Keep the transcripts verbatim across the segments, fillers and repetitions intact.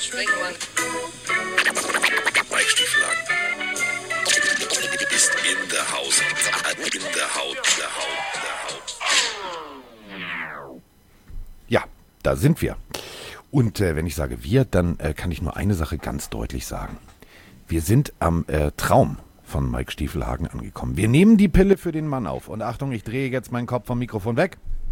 Sprengelmann. Mike Stieflagen ist in der Haus. In der Haut, der Haut, der Haut. Ja, da sind wir. Und äh, wenn ich sage wir, dann äh, kann ich nur eine Sache ganz deutlich sagen. Wir sind am äh, Traum von Mike Stiefelhagen angekommen. Wir nehmen die Pille für den Mann auf. Und Achtung, ich drehe jetzt meinen Kopf vom Mikrofon weg.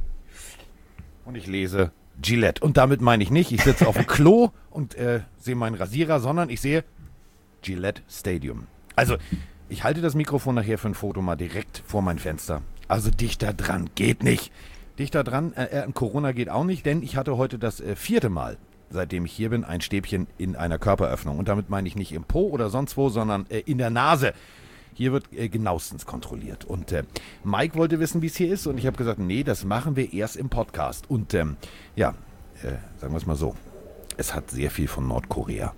Und ich lese Gillette. Und damit meine ich nicht, ich sitze auf dem Klo und äh, sehe meinen Rasierer, sondern ich sehe Gillette Stadium. Also, ich halte das Mikrofon nachher für ein Foto mal direkt vor mein Fenster. Also dichter dran geht nicht. Dichter dran, äh, äh, Corona geht auch nicht, denn ich hatte heute das äh, vierte Mal, seitdem ich hier bin, ein Stäbchen in einer Körperöffnung. Und damit meine ich nicht im Po oder sonst wo, sondern äh, in der Nase. Hier wird äh, genauestens kontrolliert. Und äh, Mike wollte wissen, wie es hier ist. Und ich habe gesagt, nee, das machen wir erst im Podcast. Und ähm, ja, äh, sagen wir es mal so, es hat sehr viel von Nordkorea.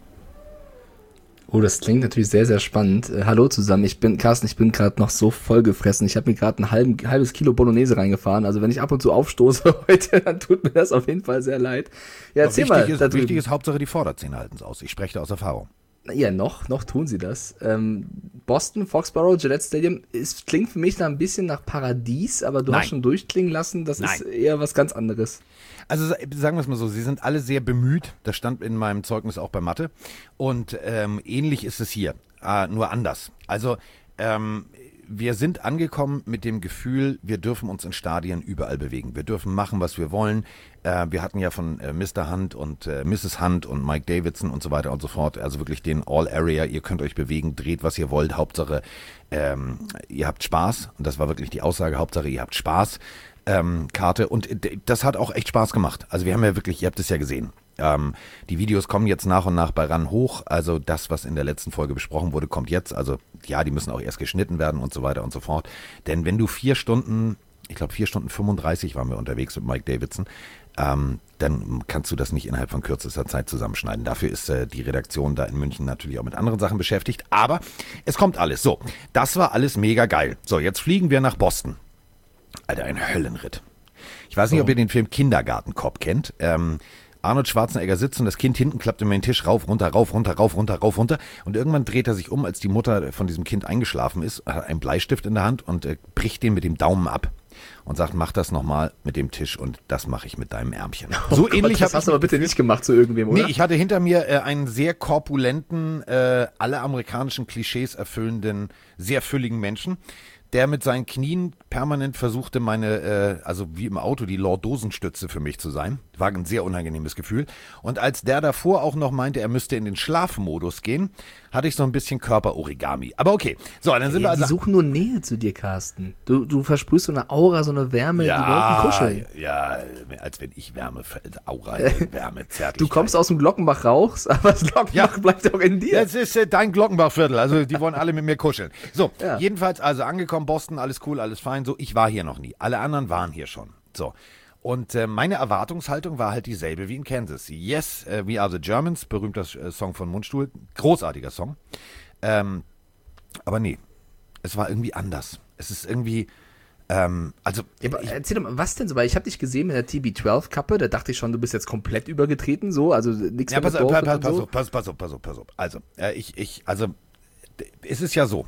Oh, das klingt natürlich sehr, sehr spannend. Äh, hallo zusammen, ich bin, Carsten, ich bin gerade noch so vollgefressen. Ich habe mir gerade ein halben, halbes Kilo Bolognese reingefahren. Also wenn ich ab und zu aufstoße heute, dann tut mir das auf jeden Fall sehr leid. Ja, erzähl wichtig mal. Ist, da wichtig ist, Hauptsache die Vorderzähne halten es aus. Ich spreche da aus Erfahrung. Ja, noch, noch tun sie das. Ähm, Boston, Foxborough, Gillette Stadium, es klingt für mich da ein bisschen nach Paradies, aber du Nein. hast schon durchklingen lassen, das Nein. ist eher was ganz anderes. Also sagen wir es mal so, sie sind alle sehr bemüht, das stand in meinem Zeugnis auch bei Mathe und ähm, ähnlich ist es hier, äh, nur anders. Also ähm, wir sind angekommen mit dem Gefühl, wir dürfen uns in Stadien überall bewegen. Wir dürfen machen, was wir wollen. Äh, wir hatten ja von äh, Mister Hunt und äh, Misses Hunt und Mike Davidson und so weiter und so fort, also wirklich den All-Area, ihr könnt euch bewegen, dreht, was ihr wollt, Hauptsache ähm, ihr habt Spaß und das war wirklich die Aussage, Hauptsache ihr habt Spaß. Ähm, Karte und das hat auch echt Spaß gemacht. Also wir haben ja wirklich, ihr habt es ja gesehen, ähm, die Videos kommen jetzt nach und nach bei RAN hoch, also das, was in der letzten Folge besprochen wurde, kommt jetzt, also ja, die müssen auch erst geschnitten werden und so weiter und so fort, denn wenn du vier Stunden, ich glaube vier Stunden fünfunddreißig waren wir unterwegs mit Mike Davidson, ähm, dann kannst du das nicht innerhalb von kürzester Zeit zusammenschneiden. Dafür ist äh, die Redaktion da in München natürlich auch mit anderen Sachen beschäftigt, aber es kommt alles. So, das war alles mega geil. So, jetzt fliegen wir nach Boston. Alter, ein Höllenritt. Ich weiß nicht, ob ihr den Film Kindergartenkopf kennt. Ähm, Arnold Schwarzenegger sitzt und das Kind hinten klappt über den Tisch rauf, runter, rauf, runter, rauf, runter, rauf, runter. Und irgendwann dreht er sich um, als die Mutter von diesem Kind eingeschlafen ist, hat einen Bleistift in der Hand und äh, bricht den mit dem Daumen ab. Und sagt, mach das nochmal mit dem Tisch und das mache ich mit deinem Ärmchen. Oh So Gott, ähnlich das hast du aber bitte nicht gemacht zu irgendwem, oder? Nee, ich hatte hinter mir äh, einen sehr korpulenten, äh, alle amerikanischen Klischees erfüllenden, sehr fülligen Menschen, der mit seinen Knien permanent versuchte, meine, äh, also wie im Auto, die Lordosenstütze für mich zu sein. War ein sehr unangenehmes Gefühl. Und als der davor auch noch meinte, er müsste in den Schlafmodus gehen, hatte ich so ein bisschen Körperorigami. Aber okay, so, dann sind Ja, wir also... die suchen nur Nähe zu dir, Carsten. Du, du versprühst so eine Aura, so eine Wärme, die wollten kuscheln. Ja, als wenn ich Wärme, Aura, äh, Wärme, Zärtlichkeit. Du kommst aus dem Glockenbach raus, aber das Glockenbach Ja. bleibt auch in dir. Das ist äh, dein Glockenbachviertel, also die wollen alle mit mir kuscheln. So, Ja. jedenfalls also angekommen, Boston, alles cool, alles fein. So, ich war hier noch nie. Alle anderen waren hier schon. So. Und äh, meine Erwartungshaltung war halt dieselbe wie in Kansas. Yes, äh, We Are the Germans, berühmter äh, Song von Mundstuhl, großartiger Song. Ähm, aber nee, es war irgendwie anders. Es ist irgendwie, ähm, also... Ja, aber ich, erzähl doch mal, was denn so? Weil ich habe dich gesehen mit der T B zwölf Kappe, da dachte ich schon, du bist jetzt komplett übergetreten, so, also nichts ja, mehr pass, mit pass, Dorf pass, und pass, so. auf, pass, pass auf, pass auf, pass auf. Also, äh, ich, ich, also, d- es ist ja so.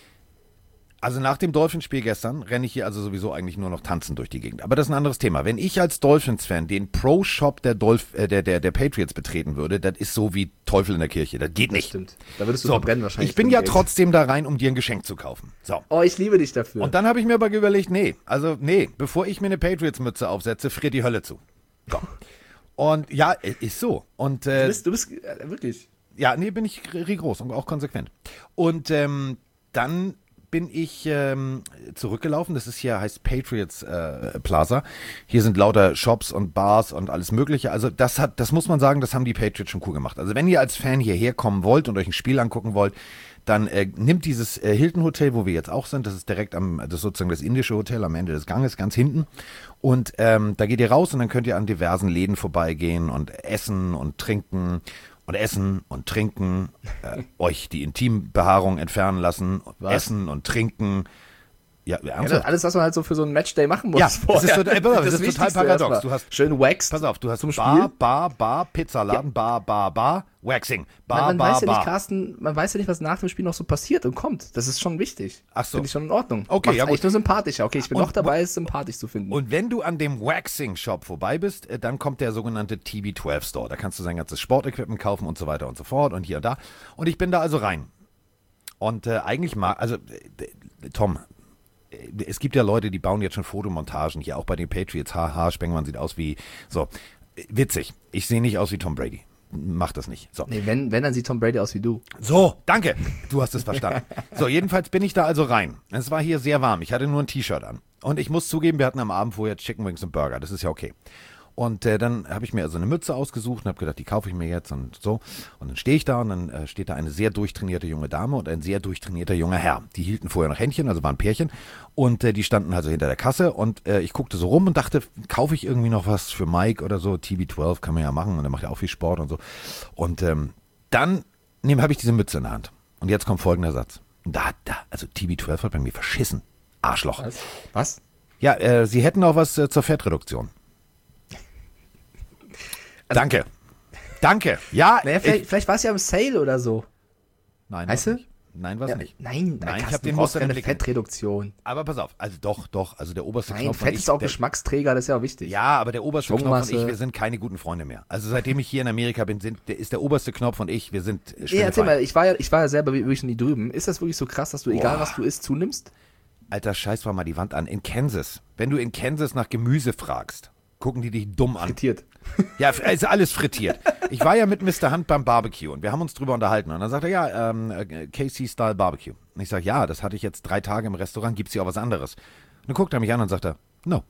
Also nach dem Dolphins-Spiel gestern renne ich hier also sowieso eigentlich nur noch tanzen durch die Gegend. Aber das ist ein anderes Thema. Wenn ich als Dolphins-Fan den Pro-Shop der, Dolph- äh, der, der, der Patriots betreten würde, das ist so wie Teufel in der Kirche. Das geht nicht. Stimmt. Da würdest du So, verbrennen wahrscheinlich. ich bin für ja Geld. trotzdem da rein, um dir ein Geschenk zu kaufen. So. Oh, ich liebe dich dafür. Und dann habe ich mir aber überlegt, nee, also nee, bevor ich mir eine Patriots-Mütze aufsetze, friert die Hölle zu. So. Und ja, ist so. Und, äh, du bist, du bist äh, wirklich. ja, nee, bin ich rigoros und auch konsequent. Und ähm, dann bin ich ähm, zurückgelaufen. Das ist hier, heißt Patriots äh, Plaza. Hier sind lauter Shops und Bars und alles Mögliche. Also das hat, das muss man sagen, das haben die Patriots schon cool gemacht. Also wenn ihr als Fan hierher kommen wollt und euch ein Spiel angucken wollt, dann äh, nimmt dieses äh, Hilton Hotel, wo wir jetzt auch sind. Das ist direkt am, das ist sozusagen das indische Hotel am Ende des Ganges, ganz hinten. Und ähm, da geht ihr raus und dann könnt ihr an diversen Läden vorbeigehen und essen und trinken. Und essen und trinken, äh, euch die Intimbehaarung entfernen lassen, Was? essen und trinken. Ja, Ja, ernsthaft? alles, was man halt so für so einen Matchday machen muss. Ja, das ist, vorher. total, das ist total Wichtigste paradox. erstmal. Du hast, Schön waxed. pass auf, du hast zum Bar, Spiel. Bar, Bar, Pizzaladen, Bar, Bar, Bar, Waxing, Bar, man, man Bar, weiß ja nicht, Bar. Carsten, man weiß ja nicht, was nach dem Spiel noch so passiert und kommt. Das ist schon wichtig. Ach so. Finde ich schon in Ordnung. Okay, Macht's ja gut. eigentlich nur sympathischer. Okay, ich bin Und- noch dabei, es sympathisch zu finden. Und wenn du an dem Waxing-Shop vorbei bist, äh, dann kommt der sogenannte T B zwölf Store. Da kannst du sein ganzes Sportequipment kaufen und so weiter und so fort und hier und da. Und ich bin da also rein. Und äh, eigentlich mag, also äh, Tom, äh, es gibt ja Leute, die bauen jetzt schon Fotomontagen, hier auch bei den Patriots. Haha, Spengmann sieht aus wie, so, äh, witzig. Ich sehe nicht aus wie Tom Brady. Mach das nicht. So. nee, wenn, wenn, dann sieht Tom Brady aus wie du. So, danke. Du hast es verstanden. So, jedenfalls bin ich da also rein. Es war hier sehr warm. Ich hatte nur ein T-Shirt an. Und ich muss zugeben, wir hatten am Abend vorher Chicken Wings und Burger. Das ist ja okay. Und äh, dann habe ich mir also eine Mütze ausgesucht und habe gedacht, die kaufe ich mir jetzt und so. Und dann stehe ich da und dann äh, steht da eine sehr durchtrainierte junge Dame und ein sehr durchtrainierter junger Herr. Die hielten vorher noch Händchen, also waren Pärchen. Und äh, die standen also hinter der Kasse und äh, ich guckte so rum und dachte, kaufe ich irgendwie noch was für Mike oder so. T B zwölf kann man ja machen und der macht ja auch viel Sport und so. Und ähm, dann habe ich diese Mütze in der Hand. Und jetzt kommt folgender Satz. Und da, da, also T B zwölf hat bei mir verschissen. Arschloch. Was? Was? Ja, äh, sie hätten auch was äh, zur Fettreduktion. Danke. Danke. Ja, Naja, vielleicht, vielleicht war es ja im Sale oder so. Nein, Weißt war's du? nicht. Nein, war es Ja, nicht. nein, Nein, ich Carsten, hab den du brauchst Muster keine im Blick. Fettreduktion. Aber pass auf, also doch, doch, also der oberste Nein, Knopf Fett und ist auch ich, der, Geschmacksträger, das ist ja auch wichtig. ja, aber der oberste Knopf und Schwungmasse. ich, wir sind keine guten Freunde mehr. Also seitdem ich hier in Amerika bin, sind, der, ist der oberste Knopf und ich, wir sind Nee, Spinnefeind. erzähl mal, ich war ja, ich war ja selber wirklich nie drüben. Ist das wirklich so krass, dass du, egal Boah. was du isst, zunimmst? Alter, scheiß mal die Wand an. In Kansas, wenn du in Kansas nach Gemüse fragst, gucken die dich dumm an. Frittiert. Ja, ist alles frittiert. Ich war ja mit Mister Hunt beim Barbecue und wir haben uns drüber unterhalten. Und dann sagt er, ja, ähm, K C-Style Barbecue. Und ich sage, ja, das hatte ich jetzt drei Tage im Restaurant, gibt's hier auch was anderes. Und dann guckt er mich an und sagt er, no.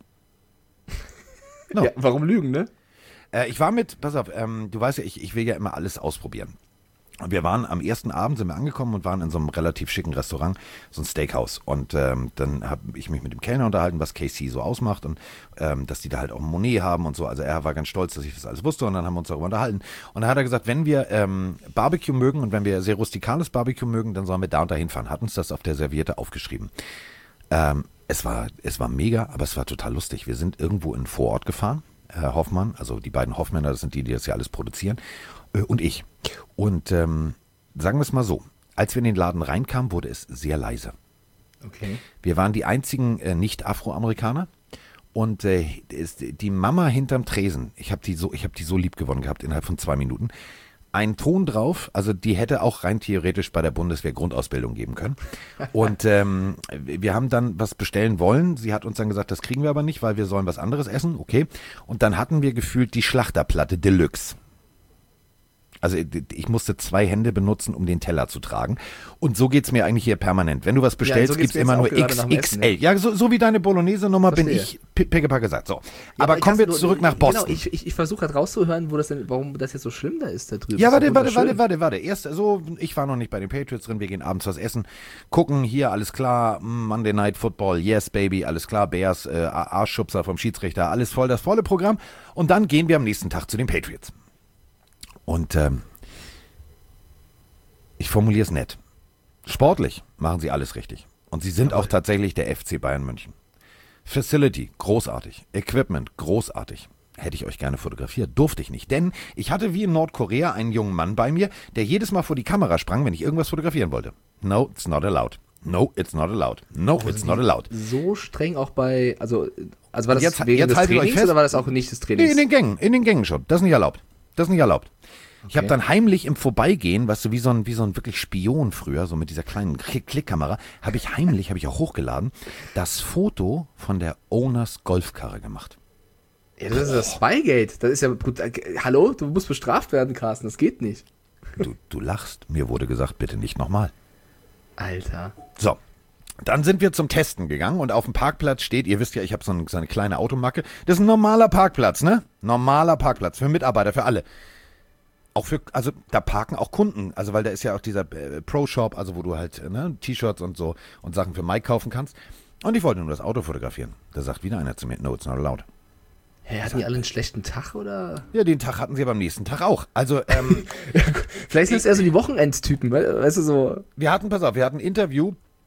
No. Ja, warum lügen, ne? Äh, ich war mit, pass auf, ähm, du weißt ja, ich, ich will ja immer alles ausprobieren. Und wir waren am ersten Abend, sind wir angekommen und waren in so einem relativ schicken Restaurant, so ein Steakhouse. Und ähm, dann habe ich mich mit dem Kellner unterhalten, was K C so ausmacht und ähm, dass die da halt auch Monet haben und so. Also er war ganz stolz, dass ich das alles wusste und dann haben wir uns darüber unterhalten. Und dann hat er gesagt, wenn wir ähm, Barbecue mögen und wenn wir sehr rustikales Barbecue mögen, dann sollen wir da und da hinfahren. Hat uns das auf der Serviette aufgeschrieben. Ähm, es war, es war mega, aber es war total lustig. Wir sind irgendwo in einen Vorort gefahren, Herr Hoffmann, also die beiden Hoffmänner, das sind die, die das ja alles produzieren, äh, und ich. Und ähm, sagen wir es mal so, als wir in den Laden reinkamen, wurde es sehr leise. Okay. Wir waren die einzigen äh, Nicht-Afroamerikaner und äh, ist die Mama hinterm Tresen, ich habe die, so, ich hab die so lieb gewonnen gehabt innerhalb von zwei Minuten, ein Ton drauf, also die hätte auch rein theoretisch bei der Bundeswehr Grundausbildung geben können. Und ähm, wir haben dann was bestellen wollen. Sie hat uns dann gesagt, das kriegen wir aber nicht, weil wir sollen was anderes essen. Okay. Und dann hatten wir gefühlt die Schlachterplatte Deluxe. Also ich musste zwei Hände benutzen, um den Teller zu tragen. Und so geht's mir eigentlich hier permanent. Wenn du was bestellst, so geht's gibt's mir immer jetzt nur auch gerade nach dem X X L. Essen, ne? Ja, so, so wie deine Bolognese-Nummer bin Verstehe. ich pi- pickepacke gesagt. So. Ja, aber kommen wir Carsten, zurück nach Boston. Genau, ich, ich, ich versuche gerade rauszuhören, wo das denn, warum das jetzt so schlimm da ist da drüben. Ja, Das ist warte, doch warte, warte, wunderschön. warte, warte. Erst so, ich war noch nicht bei den Patriots drin, wir gehen abends was essen, gucken, hier, alles klar, Monday Night Football, yes, baby, alles klar, Bears, äh, Arschschubser vom Schiedsrichter, alles voll, das volle Programm. Und dann gehen wir am nächsten Tag zu den Patriots. Und ähm, ich formuliere es nett. Sportlich machen sie alles richtig. Und sie sind auch tatsächlich der F C Bayern München. Facility, großartig. Equipment, großartig. Hätte ich euch gerne fotografiert, durfte ich nicht. Denn ich hatte wie in Nordkorea einen jungen Mann bei mir, der jedes Mal vor die Kamera sprang, wenn ich irgendwas fotografieren wollte. No, it's not allowed. No, it's not allowed. No, it's not allowed. So streng auch bei, also, also war das Jetzt- wegen jetzt des haltet euch Trainings fest. oder war das auch nicht des Nee, Trainings? in den Gängen, in den Gängen schon. Das ist nicht erlaubt. Das ist nicht erlaubt. Ich habe Okay. dann heimlich im Vorbeigehen, weißt du, wie so ein, wie so ein wirklich Spion früher, so mit dieser kleinen Klick- Klickkamera, habe ich heimlich, habe ich auch hochgeladen, das Foto von der Owners Golfkarre gemacht. Ja, das ist das Spygate. Das ist ja gut. äh, Hallo, du musst bestraft werden, Carsten. Das geht nicht. Du, du lachst. Mir wurde gesagt, bitte nicht nochmal. Alter. So. Dann sind wir zum Testen gegangen und auf dem Parkplatz steht, ihr wisst ja, ich habe so, ein, so eine kleine Automacke. Das ist ein normaler Parkplatz, ne? Normaler Parkplatz für Mitarbeiter, für alle. Auch für, also da parken auch Kunden, also weil da ist ja auch dieser äh, Pro-Shop, also wo du halt äh, ne, T-Shirts und so und Sachen für Mike kaufen kannst. Und ich wollte nur das Auto fotografieren. Da sagt wieder einer zu mir, no, it's not allowed. Hä, hatten die alle einen schlechten Tag oder? Ja, den Tag hatten sie aber am nächsten Tag auch. Also, ähm, Vielleicht sind es eher so die Wochenendtypen, we- weißt du so. wir hatten, pass auf, wir hatten ein Interview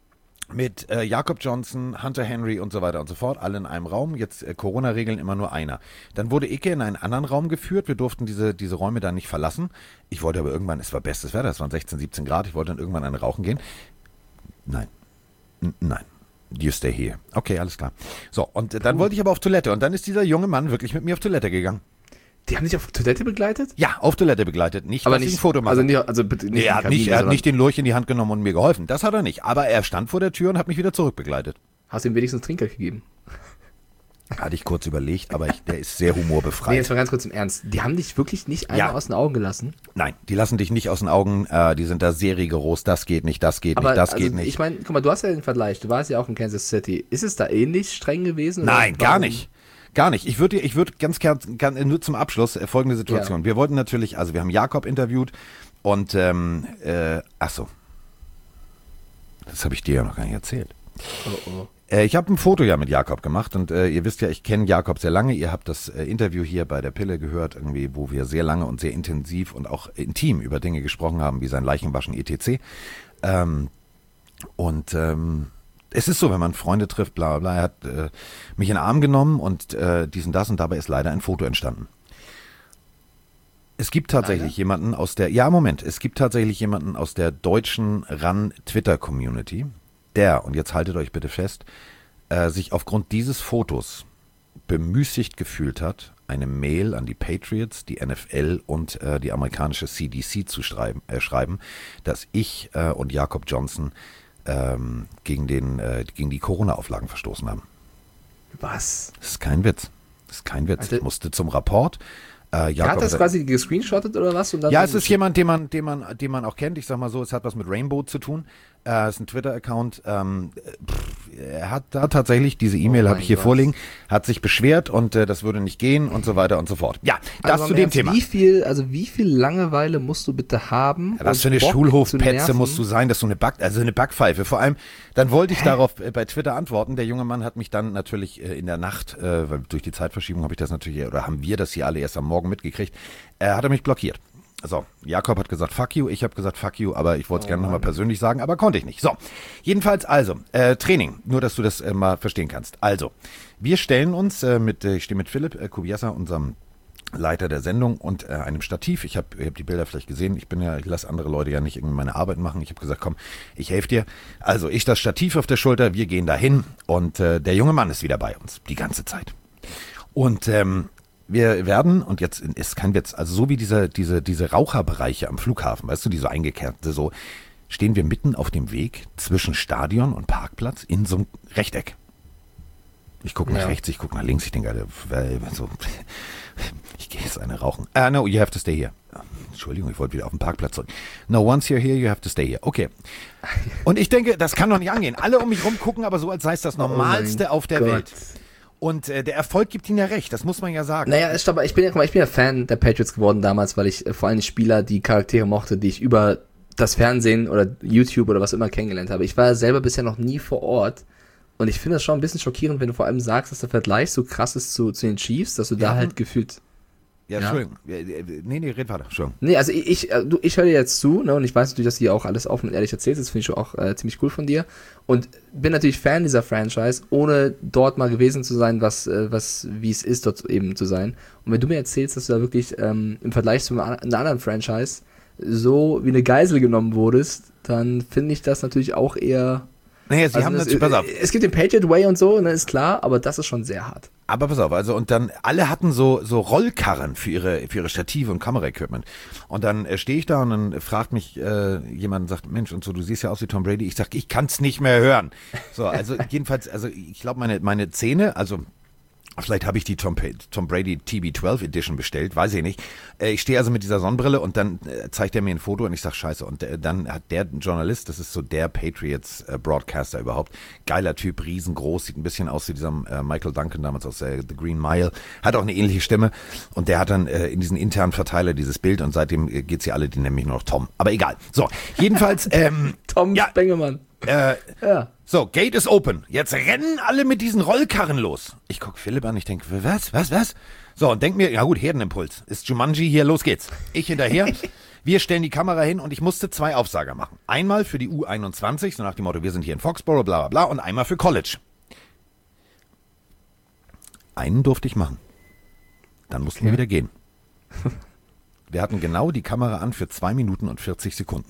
mit äh, Jakob Johnson, Hunter Henry und so weiter und so fort, alle in einem Raum. Jetzt äh, Corona-Regeln immer nur einer. Dann wurde Icke in einen anderen Raum geführt. Wir durften diese, diese Räume dann nicht verlassen. Ich wollte aber irgendwann, es war bestes Wetter, es waren sechzehn, siebzehn Grad, ich wollte dann irgendwann eine rauchen gehen. Nein. N- nein. You stay here. Okay, alles klar. So, und äh, dann Puh. wollte ich aber auf Toilette. Und dann ist dieser junge Mann wirklich mit mir auf Toilette gegangen. Die haben dich auf Toilette begleitet? Ja, auf Toilette begleitet. Nicht, Aber dass nicht, ich ein Foto mache. also nicht, also bitte nicht. Nee, er in hat, Kabine, nicht, er hat sondern- nicht den Lurch in die Hand genommen und mir geholfen. Das hat er nicht. Aber er stand vor der Tür und hat mich wieder zurückbegleitet. Hast du ihm wenigstens Trinkgeld gegeben? Hatte ich kurz überlegt, aber ich, der ist sehr Nee, humorbefreit. jetzt mal ganz kurz im Ernst. Die haben dich wirklich nicht einmal Ja. aus den Augen gelassen? Nein, die lassen dich nicht aus den Augen. Äh, die sind da sehr rigoros. Das geht nicht, das geht Aber nicht, das also, geht nicht. ich meine, guck mal, du hast ja den Vergleich. Du warst ja auch in Kansas City. Ist es da ähnlich streng gewesen? oder Nein, gar warum- nicht. Gar nicht. Ich würde ich würd ganz gern, gern, nur zum Abschluss, äh, folgende Situation. Ja. Wir wollten natürlich, also wir haben Jakob interviewt und, ähm, äh, ach so. Das habe ich dir ja noch gar nicht erzählt. Oh, oh. Äh, ich habe ein Foto ja mit Jakob gemacht und äh, ihr wisst ja, ich kenne Jakob sehr lange. Ihr habt das äh, Interview hier bei der Pille gehört, irgendwie, wo wir sehr lange und sehr intensiv und auch intim über Dinge gesprochen haben, wie sein Leichenwaschen et cetera. Ähm, und ähm, es ist so, wenn man Freunde trifft, bla bla bla, er hat äh, mich in den Arm genommen und äh, dies und das und dabei ist leider ein Foto entstanden. Es gibt tatsächlich Leider? jemanden aus der, ja Moment, es gibt tatsächlich jemanden aus der deutschen R A N-Twitter-Community, der, und jetzt haltet euch bitte fest, äh, sich aufgrund dieses Fotos bemüßigt gefühlt hat, eine Mail an die Patriots, die N F L und äh, die amerikanische C D C zu schreiben, äh, schreiben, dass ich äh, und Jakob Johnson ähm, gegen, den, äh, gegen die Corona-Auflagen verstoßen haben. Was? Das ist kein Witz. Das ist kein Witz. Also- ich musste zum Rapport. Äh, Jakob hat das hat- quasi gescreenshottet oder was? Und dann ja, es ist jemand, den man, den man, den man auch kennt. Ich sag mal so, es hat was mit Rainbow zu tun. Äh, es ist ein Twitter-Account. Ähm, pff, er hat da tatsächlich, diese E-Mail Oh habe mein ich hier Gott. vorliegen, hat sich beschwert und äh, das würde nicht gehen und so weiter und so fort. Ja, das Also zu im dem Ernst, Thema. Wie viel, also wie viel Langeweile musst du bitte haben? Ja, was und für eine Bock zu Schulhofpetze nerven? musst du sein, dass du eine Back, also eine Backpfeife. Vor allem, dann wollte ich darauf äh, bei Twitter antworten. Der junge Mann hat mich dann natürlich äh, in der Nacht, äh, weil durch die Zeitverschiebung habe ich das natürlich, oder haben wir das hier alle erst am Morgen mitgekriegt, äh, hat er mich blockiert. So, Jakob hat gesagt, fuck you, ich habe gesagt, fuck you, aber ich wollte es Oh gerne nochmal Mann. persönlich sagen, aber konnte ich nicht. So, jedenfalls also, äh, Training, nur dass du das äh, mal verstehen kannst. Also, wir stellen uns äh, mit, äh, ich stehe mit Philipp äh, Kubiesa, unserem Leiter der Sendung und äh, einem Stativ. Ich habe ich hab die Bilder vielleicht gesehen. Ich bin ja, ich lasse andere Leute ja nicht irgendwie meine Arbeit machen. Ich habe gesagt, komm, ich helfe dir. Also ich das Stativ auf der Schulter, wir gehen dahin und äh, der junge Mann ist wieder bei uns, die ganze Zeit. Und ähm, wir werden, und jetzt ist kein Witz, also so wie diese, diese, diese Raucherbereiche am Flughafen, weißt du, die so eingekehrte, so, stehen wir mitten auf dem Weg zwischen Stadion und Parkplatz in so einem Rechteck. Ich gucke nach Ja. rechts, ich gucke nach links, ich denke, Alter, weil, so, ich gehe jetzt eine rauchen. Ah, no, you have to stay here. Entschuldigung, ich wollte wieder auf den Parkplatz zurück. No, once you're here, you have to stay here. Okay. Und ich denke, das kann doch nicht angehen. Alle um mich rum gucken, aber so, als sei es das Normalste Oh mein auf der Gott. Welt. Und äh, der Erfolg gibt ihnen ja recht, das muss man ja sagen. Naja, ist aber ich bin ja, guck mal, ich bin ja Fan der Patriots geworden damals, weil ich äh, vor allem die Spieler, die Charaktere mochte, die ich über das Fernsehen oder YouTube oder was immer kennengelernt habe. Ich war ja selber bisher noch nie vor Ort und ich finde das schon ein bisschen schockierend, wenn du vor allem sagst, dass der Vergleich so krass ist zu, zu den Chiefs, dass du da Ja. halt gefühlt... Ja, Ja. Entschuldigung. Ja, äh, Nee, nee, red weiter. Entschuldigung. Nee, also ich, ich, äh, du, ich höre dir jetzt zu, ne, und ich weiß natürlich, dass du dir auch alles offen und ehrlich erzählst, das finde ich schon auch äh, ziemlich cool von dir und bin natürlich Fan dieser Franchise, ohne dort mal gewesen zu sein, was, äh, was, wie es ist, dort eben zu sein. Und wenn du mir erzählst, dass du da wirklich ähm, im Vergleich zu einer einer anderen Franchise so wie eine Geisel genommen wurdest, dann finde ich das natürlich auch eher... Naja, sie Also haben das, natürlich, pass auf, es gibt den Patriot Way und so, ne, ist klar, aber das ist schon sehr hart. aber pass auf, also und dann, alle hatten so so Rollkarren für ihre für ihre Stative und Kameraequipment. Und dann äh, stehe ich da und dann fragt mich äh, jemand und sagt, Mensch, und so, du siehst ja aus wie Tom Brady. Ich sag, ich kann's nicht mehr hören. So, also jedenfalls, also ich glaube, meine meine Zähne, also vielleicht habe ich die Tom, Tom Brady T B zwölf Edition bestellt, weiß ich nicht. Äh, Ich stehe also mit dieser Sonnenbrille und dann äh, zeigt er mir ein Foto und ich sag scheiße. Und äh, dann hat der Journalist, das ist so der Patriots äh, Broadcaster überhaupt, geiler Typ, riesengroß, sieht ein bisschen aus wie dieser äh, Michael Duncan damals aus äh, The Green Mile, hat auch eine ähnliche Stimme und der hat dann äh, in diesen internen Verteiler dieses Bild und seitdem äh, geht's hier alle, die nennen mich nur noch Tom. Aber egal. So, jedenfalls, ähm, Tom Ja. Bengemann. Äh, Ja. so, Gate is open. Jetzt rennen alle mit diesen Rollkarren los. Ich guck Philipp an, ich denke, was, was, was? So, und denk mir, ja gut, Herdenimpuls. Ist Jumanji hier, los geht's. Ich hinterher. Wir stellen die Kamera hin und ich musste zwei Aufsager machen. Einmal für die U einundzwanzig, so nach dem Motto, wir sind hier in Foxborough, bla bla bla, und einmal für College. Einen durfte ich machen. Dann mussten wir Okay. wieder gehen. Wir hatten genau die Kamera an für zwei Minuten und vierzig Sekunden.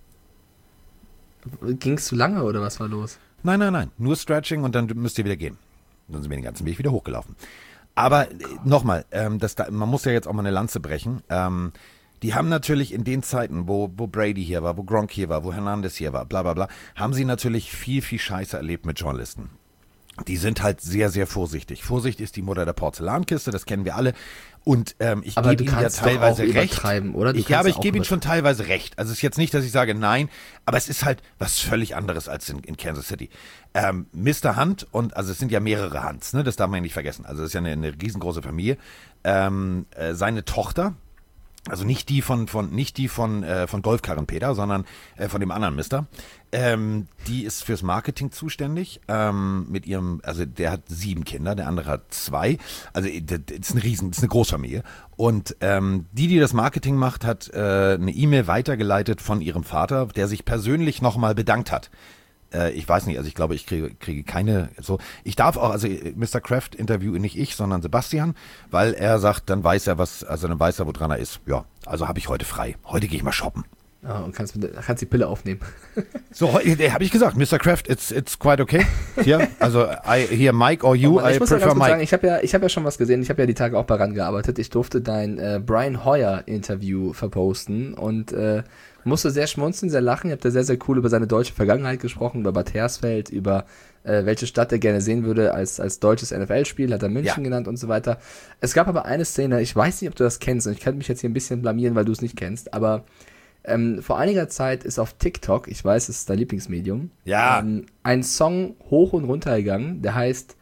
Ging's zu lange oder was war los? Nein, nein, nein. Nur Stretching und dann müsst ihr wieder gehen. Dann sind wir den ganzen Weg wieder hochgelaufen. Aber äh, nochmal, ähm, das da, man muss ja jetzt auch mal eine Lanze brechen. Ähm, die haben natürlich in den Zeiten, wo, wo Brady hier war, wo Gronk hier war, wo Hernandez hier war, bla bla bla, haben sie natürlich viel, viel Scheiße erlebt mit Journalisten. Die sind halt sehr, sehr vorsichtig. Vorsicht ist die Mutter der Porzellankiste, das kennen wir alle. Und ähm, ich Aber gebe du ihnen ja kannst doch teilweise auch recht. übertreiben, oder? Du Ich, ja, kannst aber ich auch gebe ihnen schon übertreiben. teilweise recht. Also es ist jetzt nicht, dass ich sage nein, aber es ist halt was völlig anderes als in, in Kansas City. Ähm, Mister Hunt und, also es sind ja mehrere Hunts, ne? Das darf man ja nicht vergessen. Also es ist ja eine, eine riesengroße Familie. Ähm, äh, seine Tochter, also nicht die von, von nicht die von, äh, von Golfkarren Peter, sondern äh, von dem anderen Mister. Ähm, die ist fürs Marketing zuständig. Ähm, mit ihrem, also der hat sieben Kinder, der andere hat zwei. Also äh, das ist eine riesen, das ist eine Großfamilie. Und ähm, die, die das Marketing macht, hat äh, eine E-Mail weitergeleitet von ihrem Vater, der sich persönlich nochmal bedankt hat. Äh, ich weiß nicht, also ich glaube, ich kriege, kriege keine, so, ich darf auch, also Mister Kraft interviewe nicht ich, sondern Sebastian, weil er sagt, dann weiß er was, also dann weiß er, woran er ist. Ja, also habe ich heute frei. Heute gehe ich mal shoppen. Ja, und kannst, mit- kannst die Pille aufnehmen. So, heute habe ich gesagt, Mister Kraft, it's, it's quite okay. Hier, also I, hier Mike or you, Aber I ich muss ja prefer ganz kurz Mike. sagen, ich habe ja, ich hab ja schon was gesehen. Ich habe ja die Tage auch bei RAN gearbeitet. Ich durfte dein äh, Brian Hoyer-Interview verposten und äh, musste sehr schmunzeln, sehr lachen. Ihr habt da sehr, sehr cool über seine deutsche Vergangenheit gesprochen, über Bad Hersfeld, über äh, welche Stadt er gerne sehen würde als, als deutsches N F L-Spiel, hat er München Ja. genannt und so weiter. Es gab aber eine Szene, ich weiß nicht, ob du das kennst, und ich kann mich jetzt hier ein bisschen blamieren, weil du es nicht kennst, aber ähm, vor einiger Zeit ist auf TikTok, ich weiß, es ist dein Lieblingsmedium, Ja. ähm, ein Song hoch und runter gegangen, der heißt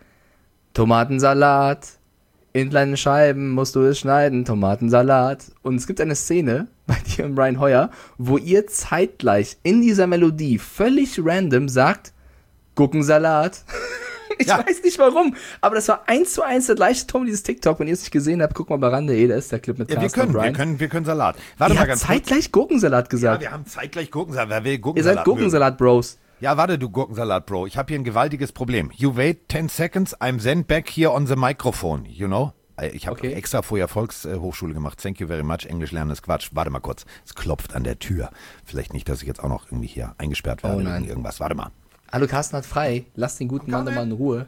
Tomatensalat, in kleinen Scheiben musst du es schneiden, Tomatensalat. Und es gibt eine Szene bei dir und Brian Hoyer, wo ihr zeitgleich in dieser Melodie völlig random sagt, Gurkensalat. Ich Ja. weiß nicht warum, aber das war eins zu eins der gleiche Ton dieses TikTok. Wenn ihr es nicht gesehen habt, guck mal bei RAN punkt de, da ist der Clip mit Ja, wir Carsten und können, wir Brian. können, wir können Salat. Warte Ihr mal habt ganz kurz. zeitgleich Gurkensalat Ja, gesagt. wir haben zeitgleich Gurkensalat. Wer will ihr Gurkensalat? seid Gurkensalat-Bros. mögen? Ja, warte, du Gurkensalat, Bro. Ich habe hier ein gewaltiges Problem. You wait ten seconds, I'm then back here on the microphone, you know? Ich habe Okay. extra vorher Volkshochschule gemacht. Thank you very much. Englisch lernen ist Quatsch. Warte mal kurz. Es klopft an der Tür. Vielleicht nicht, dass ich jetzt auch noch irgendwie hier eingesperrt werde. Oh nein. wegen irgendwas. Warte mal. Hallo, Carsten hat frei. Lass den guten Mann doch mal in Ruhe.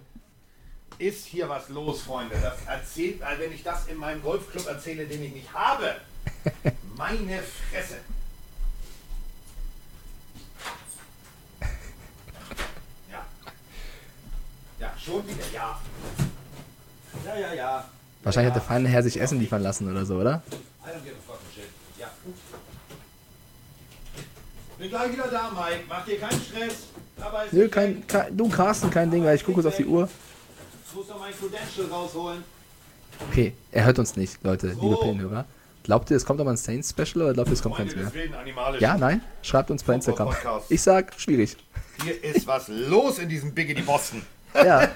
Ist hier was los, Freunde? Das erzählt, also wenn ich das in meinem Golfclub erzähle, den ich nicht habe. Meine Fresse. Ja. Ja, schon wieder, ja. Ja, ja, ja. Wahrscheinlich ja, hat der feine Herr sich Essen liefern lassen oder so, oder? I don't give a fucking shit. Ja. Bin gleich wieder da, Mike. Mach dir keinen Stress. Aber ist Nö, nicht kein, weg. kein, du Carsten, kein Ding, weil ich gucke kurz auf die Uhr. Ich muss doch mein Credential rausholen. Okay, er hört uns nicht, Leute, So. liebe Pillenhörer. Glaubt ihr, es kommt noch mal ein Saints-Special oder glaubt ihr, es kommt keins Freunde mehr? des wilden Animalischen. Ja, nein? Schreibt uns bei Instagram. Podcast. Ich sag, schwierig. Hier ist was los in diesem Biggity Boston. Ja.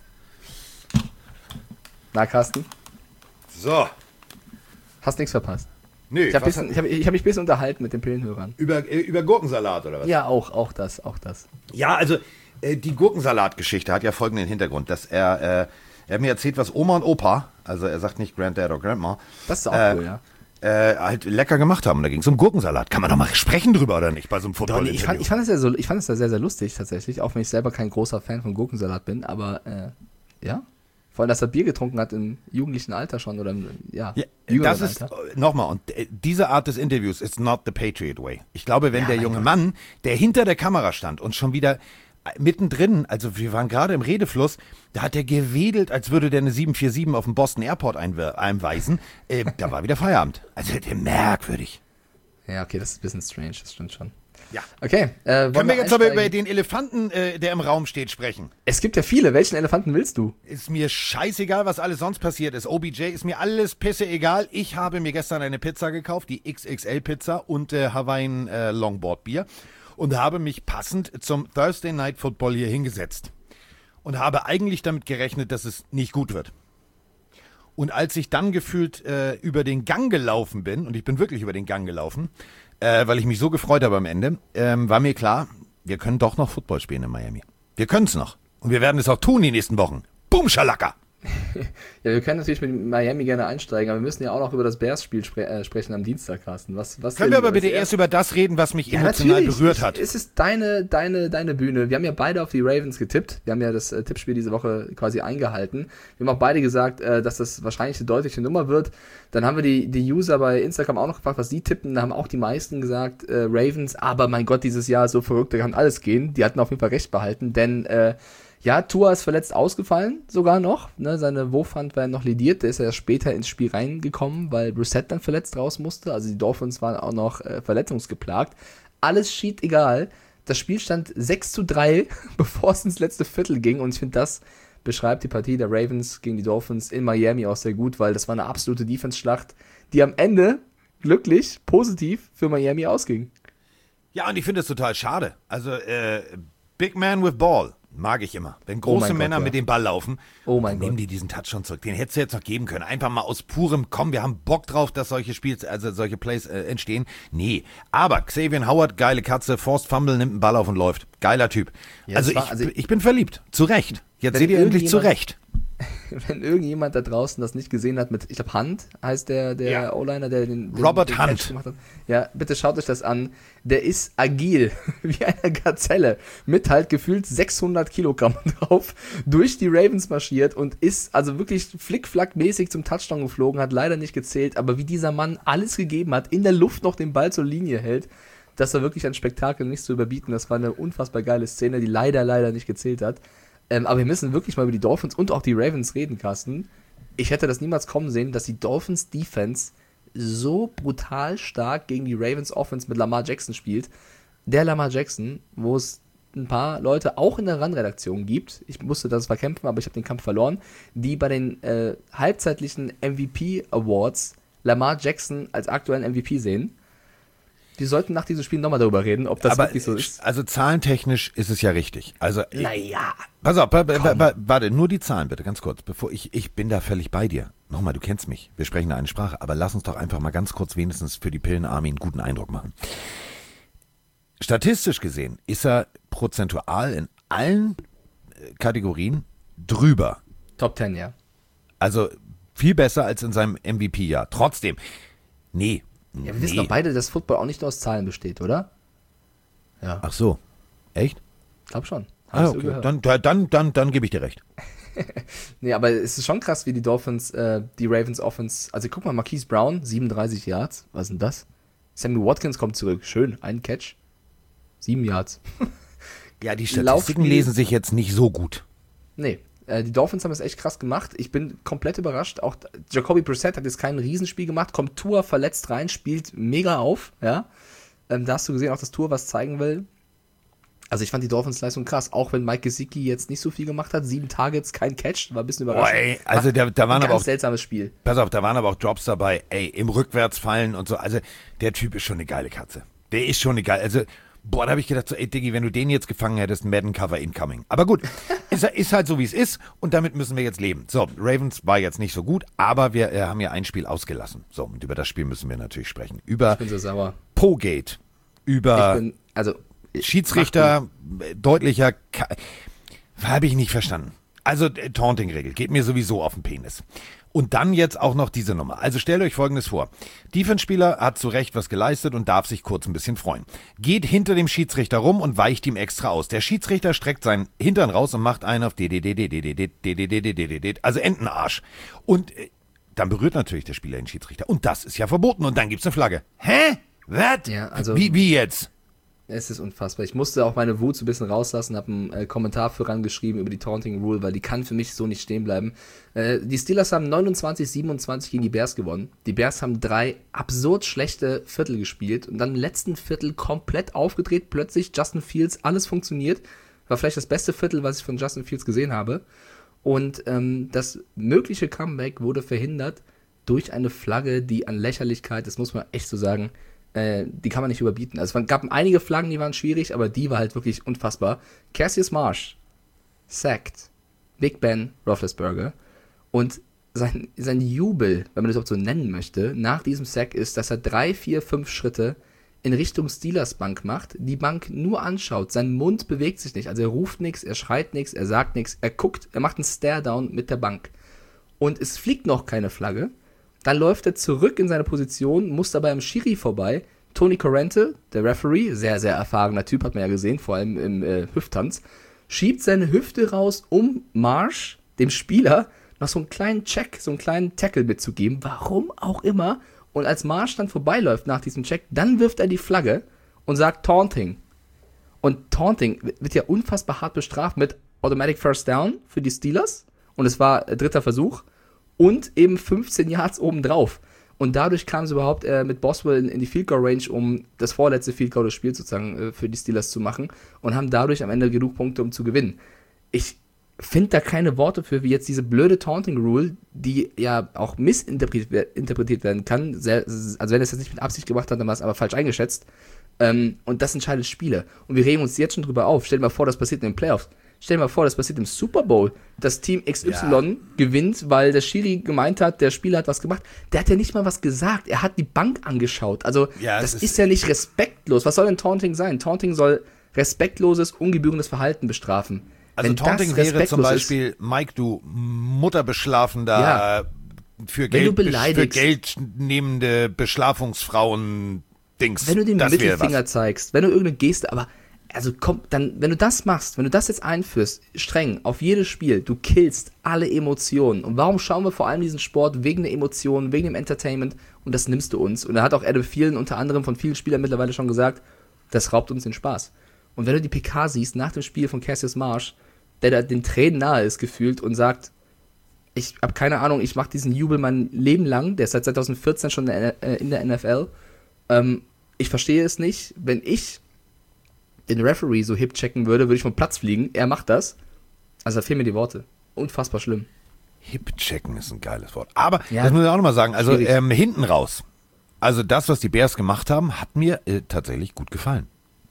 Na, Carsten, So. hast nichts verpasst. Nö, Ich habe was hab, ich hab, ich hab mich ein bisschen unterhalten mit den Pillenhörern. über, äh, über Gurkensalat oder was? Ja, auch, auch das, auch das. Ja, also äh, die Gurkensalat-Geschichte hat ja folgenden Hintergrund, dass er, äh, er hat mir erzählt, was Oma und Opa, also er sagt nicht Granddad oder Grandma, Das ist auch äh, cool, ja. äh, halt lecker gemacht haben. Und da ging es um Gurkensalat. Kann man doch mal sprechen drüber, oder nicht, bei so einem Doch, football nee, ich fand, ich fand es ja so, ich fand es ja sehr, sehr lustig tatsächlich, auch wenn ich selber kein großer Fan von Gurkensalat bin, aber äh, ja. Vor allem, dass er Bier getrunken hat im jugendlichen Alter schon oder im, ja, Ja, jüngeren das ist, Alter. nochmal, und äh, diese Art des Interviews ist not the Patriot way. Ich glaube, wenn Ja, der mein junge Gott. Mann, der hinter der Kamera stand und schon wieder äh, mittendrin, also wir waren gerade im Redefluss, da hat er gewedelt, als würde der eine sieben vier sieben auf dem Boston Airport einwe- einweisen. Äh, da war wieder Feierabend. Also der merkwürdig. Ja, okay, das ist ein bisschen strange, das stimmt schon. Ja. Okay, äh, wollen Können wir jetzt aber einsteigen? über den Elefanten, äh, der im Raum steht, sprechen? Es gibt ja viele, welchen Elefanten willst du? Ist mir scheißegal, was alles sonst passiert ist. O B J ist mir alles pisse egal. Ich habe mir gestern eine Pizza gekauft, die X X L-Pizza und äh, Hawaiian äh, Longboard Bier. und habe mich passend zum Thursday Night Football hier hingesetzt und habe eigentlich damit gerechnet, dass es nicht gut wird. Und als ich dann gefühlt äh, über den Gang gelaufen bin, und ich bin wirklich über den Gang gelaufen, äh, weil ich mich so gefreut habe am Ende, ähm, war mir klar, wir können doch noch Football spielen in Miami. Wir können es noch. Und wir werden es auch tun die nächsten Wochen. Boom, Schalaka! Ja, wir können natürlich mit Miami gerne einsteigen, aber wir müssen ja auch noch über das Bears-Spiel spre- äh, sprechen am Dienstag, Carsten. Was, was können wir aber bitte erst über das reden, was mich ja, emotional berührt hat? Es ist deine, deine, deine Bühne. Wir haben ja beide auf die Ravens getippt. Wir haben ja das äh, Tippspiel diese Woche quasi eingehalten. Wir haben auch beide gesagt, äh, dass das wahrscheinlich eine deutliche Nummer wird. Dann haben wir die, die User bei Instagram auch noch gefragt, was die tippen. Da haben auch die meisten gesagt, äh, Ravens. Aber mein Gott, dieses Jahr ist so verrückt, da kann alles gehen. Die hatten auf jeden Fall recht behalten, denn äh, ja, Tua ist verletzt ausgefallen, sogar noch. Ne, seine Wurfhand war noch lediert, der ist ja später ins Spiel reingekommen, weil Brissett dann verletzt raus musste. Also die Dolphins waren auch noch äh, verletzungsgeplagt. Alles schied egal. Das Spiel stand sechs zu drei, bevor es ins letzte Viertel ging. Und ich finde, das beschreibt die Partie der Ravens gegen die Dolphins in Miami auch sehr gut, weil das war eine absolute Defense-Schlacht, die am Ende glücklich, positiv für Miami ausging. Ja, und ich finde es total schade. Also, äh, Big Man with Ball. Mag ich immer. Wenn große oh Männer Gott, ja. mit dem Ball laufen, oh mein nehmen Gott. die diesen Touchdown zurück. Den hättest du jetzt noch geben können. Einfach mal aus purem, komm, wir haben Bock drauf, dass solche Spiels, also solche Plays äh, entstehen. Nee. Aber Xavier Howard, geile Katze, Forced Fumble, nimmt einen Ball auf und läuft. Geiler Typ. Ja, also, war, ich, also ich bin verliebt. Zu Recht. Jetzt seht ihr endlich zu Recht. Wenn irgendjemand da draußen das nicht gesehen hat mit, ich glaube Hunt heißt der, der Ja. O-Liner, der den, den Robert den Hunt Catch gemacht hat. Ja, bitte schaut euch das an. Der ist agil, wie eine Gazelle, mit halt gefühlt sechshundert Kilogramm drauf, durch die Ravens marschiert und ist also wirklich flickflackmäßig zum Touchdown geflogen, hat leider nicht gezählt, aber wie dieser Mann alles gegeben hat, in der Luft noch den Ball zur Linie hält, das war wirklich ein Spektakel, nicht zu überbieten. Das war eine unfassbar geile Szene, die leider, leider nicht gezählt hat. Ähm, aber wir müssen wirklich mal über die Dolphins und auch die Ravens reden, Carsten. Ich hätte das niemals kommen sehen, dass die Dolphins Defense so brutal stark gegen die Ravens Offense mit Lamar Jackson spielt. Der Lamar Jackson, wo es ein paar Leute auch in der Run-Redaktion gibt, ich musste das zwar kämpfen, aber ich habe den Kampf verloren, die bei den äh, halbzeitlichen M V P Awards Lamar Jackson als aktuellen M V P sehen. Wir sollten nach diesem Spiel nochmal darüber reden, ob das aber, wirklich so ist. Also zahlentechnisch ist es ja richtig. Also, Naja. Pass auf, b- b- b- warte, nur die Zahlen bitte, ganz kurz, bevor ich, ich bin da völlig bei dir. Nochmal, du kennst mich, wir sprechen da eine Sprache, aber lass uns doch einfach mal ganz kurz wenigstens für die Pillenarmee einen guten Eindruck machen. Statistisch gesehen ist er prozentual in allen äh, Kategorien drüber. Top Ten, ja. Also viel besser als in seinem M V P-Jahr. Trotzdem, nee. Ja, wir nee. wissen doch beide, dass Football auch nicht nur aus Zahlen besteht, oder? Ja, Ach so, echt? glaub schon. Hab Ah, ich so okay. gehört. Dann, dann, dann, dann, dann gebe ich dir recht. Nee, aber es ist schon krass, wie die Dolphins, äh, die Ravens Offense, also guck mal, Marquise Brown, siebenunddreißig Yards, was ist denn das? Sammy Watkins kommt zurück, schön, ein Catch, sieben Yards. Ja, die Statistiken Laufspiel- lesen sich jetzt nicht so gut. Nee, äh, die Dolphins haben es echt krass gemacht. Ich bin komplett überrascht. Auch Jacoby Brissett hat jetzt kein Riesenspiel gemacht, kommt Tua verletzt rein, spielt mega auf, ja. Ähm, da hast du gesehen, auch dass Tua was zeigen will. Also ich fand die Dolphins-Leistung krass, auch wenn Mike Gesicki jetzt nicht so viel gemacht hat. Sieben Targets, kein Catch, war ein bisschen Boah, überraschend. ey, also da, da waren Ein aber ganz auch, seltsames Spiel. pass auf, da waren aber auch Drops dabei, ey, im Rückwärtsfallen und so. Also der Typ ist schon eine geile Katze. Der ist schon eine geile, also boah, da habe ich gedacht, so, ey Diggi, wenn du den jetzt gefangen hättest, Madden Cover incoming. Aber gut, ist, ist halt so, wie es ist und damit müssen wir jetzt leben. So, Ravens war jetzt nicht so gut, aber wir äh, haben ja ein Spiel ausgelassen. So, und über das Spiel müssen wir natürlich sprechen. Über Ich bin so sauer. Pogate, über Ich bin, also Schiedsrichter, äh, deutlicher, Ka- habe ich nicht verstanden. Also äh, Taunting-Regel, geht mir sowieso auf den Penis. Und dann jetzt auch noch diese Nummer. Also stellt euch Folgendes vor. Defense-Spieler hat zu Recht was geleistet und darf sich kurz ein bisschen freuen. Geht hinter dem Schiedsrichter rum und weicht ihm extra aus. Der Schiedsrichter streckt seinen Hintern raus und macht einen auf D-D-D-D-D-D-D-D-D-D-D-D, also Entenarsch. Und äh, dann berührt natürlich der Spieler den Schiedsrichter. Und das ist ja verboten. Und dann gibt's eine Flagge. Hä? Was? Ja, also- wie, wie jetzt? es ist unfassbar. Ich musste auch meine Wut so ein bisschen rauslassen, habe einen äh, Kommentar für rangeschrieben über die Taunting Rule, weil die kann für mich so nicht stehen bleiben. Äh, die Steelers haben neunundzwanzig siebenundzwanzig gegen die Bears gewonnen. Die Bears haben drei absurd schlechte Viertel gespielt und dann im letzten Viertel komplett aufgedreht. Plötzlich Justin Fields, alles funktioniert. War vielleicht das beste Viertel, was ich von Justin Fields gesehen habe. Und ähm, das mögliche Comeback wurde verhindert durch eine Flagge, die an Lächerlichkeit, das muss man echt so sagen, äh, die kann man nicht überbieten. Also es gab einige Flaggen, die waren schwierig, aber die war halt wirklich unfassbar. Cassius Marsh sackt Big Ben Roethlisberger und sein, sein Jubel, wenn man das auch so nennen möchte, nach diesem Sack ist, dass er drei, vier, fünf Schritte in Richtung Steelers Bank macht, die Bank nur anschaut, sein Mund bewegt sich nicht, also er ruft nichts, er schreit nichts, er sagt nichts, er guckt, er macht einen Stare-Down mit der Bank. Und es fliegt noch keine Flagge, dann läuft er zurück in seine Position, muss dabei am Schiri vorbei, Tony Corrente, der Referee, sehr, sehr erfahrener Typ, hat man ja gesehen, vor allem im äh, Hüfttanz, schiebt seine Hüfte raus, um Marsh, dem Spieler, noch so einen kleinen Check, so einen kleinen Tackle mitzugeben, warum auch immer. Und als Marsh dann vorbeiläuft nach diesem Check, dann wirft er die Flagge und sagt Taunting. Und Taunting wird ja unfassbar hart bestraft mit Automatic First Down für die Steelers. Und es war dritter Versuch. Und eben fünfzehn Yards obendrauf. Und dadurch kam es überhaupt äh, mit Boswell in, in die Field Goal Range, um das vorletzte Field Goal des Spiels sozusagen äh, für die Steelers zu machen. Und haben dadurch am Ende genug Punkte, um zu gewinnen. Ich finde da keine Worte für, wie jetzt diese blöde Taunting Rule, die ja auch missinterpretiert werden kann, sehr, also wenn er es jetzt nicht mit Absicht gemacht hat, dann war es aber falsch eingeschätzt, ähm, und das entscheidet Spiele. Und wir regen uns jetzt schon drüber auf. Stell dir mal vor, das passiert in den Playoffs. Stell dir mal vor, das passiert im Super Bowl. Das Team X Y ja. gewinnt, weil der Schiri gemeint hat, der Spieler hat was gemacht. Der hat ja nicht mal was gesagt. Er hat die Bank angeschaut. Also ja, das ist, ist ja nicht respektlos. Was soll denn Taunting sein? Taunting soll respektloses, ungebührendes Verhalten bestrafen. Also wenn Taunting wäre zum Beispiel, ist, Mike, du mutterbeschlafender, ja. für, Geld, für Geld nehmende Beschlafungsfrauen-Dings. Wenn du den Mittelfinger zeigst, wenn du irgendeine Geste, aber also komm, dann, wenn du das machst, wenn du das jetzt einführst, streng, auf jedes Spiel, du killst alle Emotionen. Und warum schauen wir vor allem diesen Sport? Wegen der Emotionen, wegen dem Entertainment, und das nimmst du uns. Und da hat auch Adam Thielen unter anderem von vielen Spielern mittlerweile schon gesagt, das raubt uns den Spaß. Und wenn du die P K siehst nach dem Spiel von Cassius Marsh, der da den Tränen nahe ist gefühlt und sagt, ich habe keine Ahnung, ich mache diesen Jubel mein Leben lang, der ist seit zwanzig vierzehn schon in der N F L, ähm, ich verstehe es nicht, wenn ich den Referee so hip checken würde, würde ich vom Platz fliegen, er macht das, also da fehlen mir die Worte, unfassbar schlimm. Hip checken ist ein geiles Wort, aber ja, das muss ich auch nochmal sagen, also ähm, hinten raus, also das, was die Bears gemacht haben, hat mir äh, tatsächlich gut gefallen.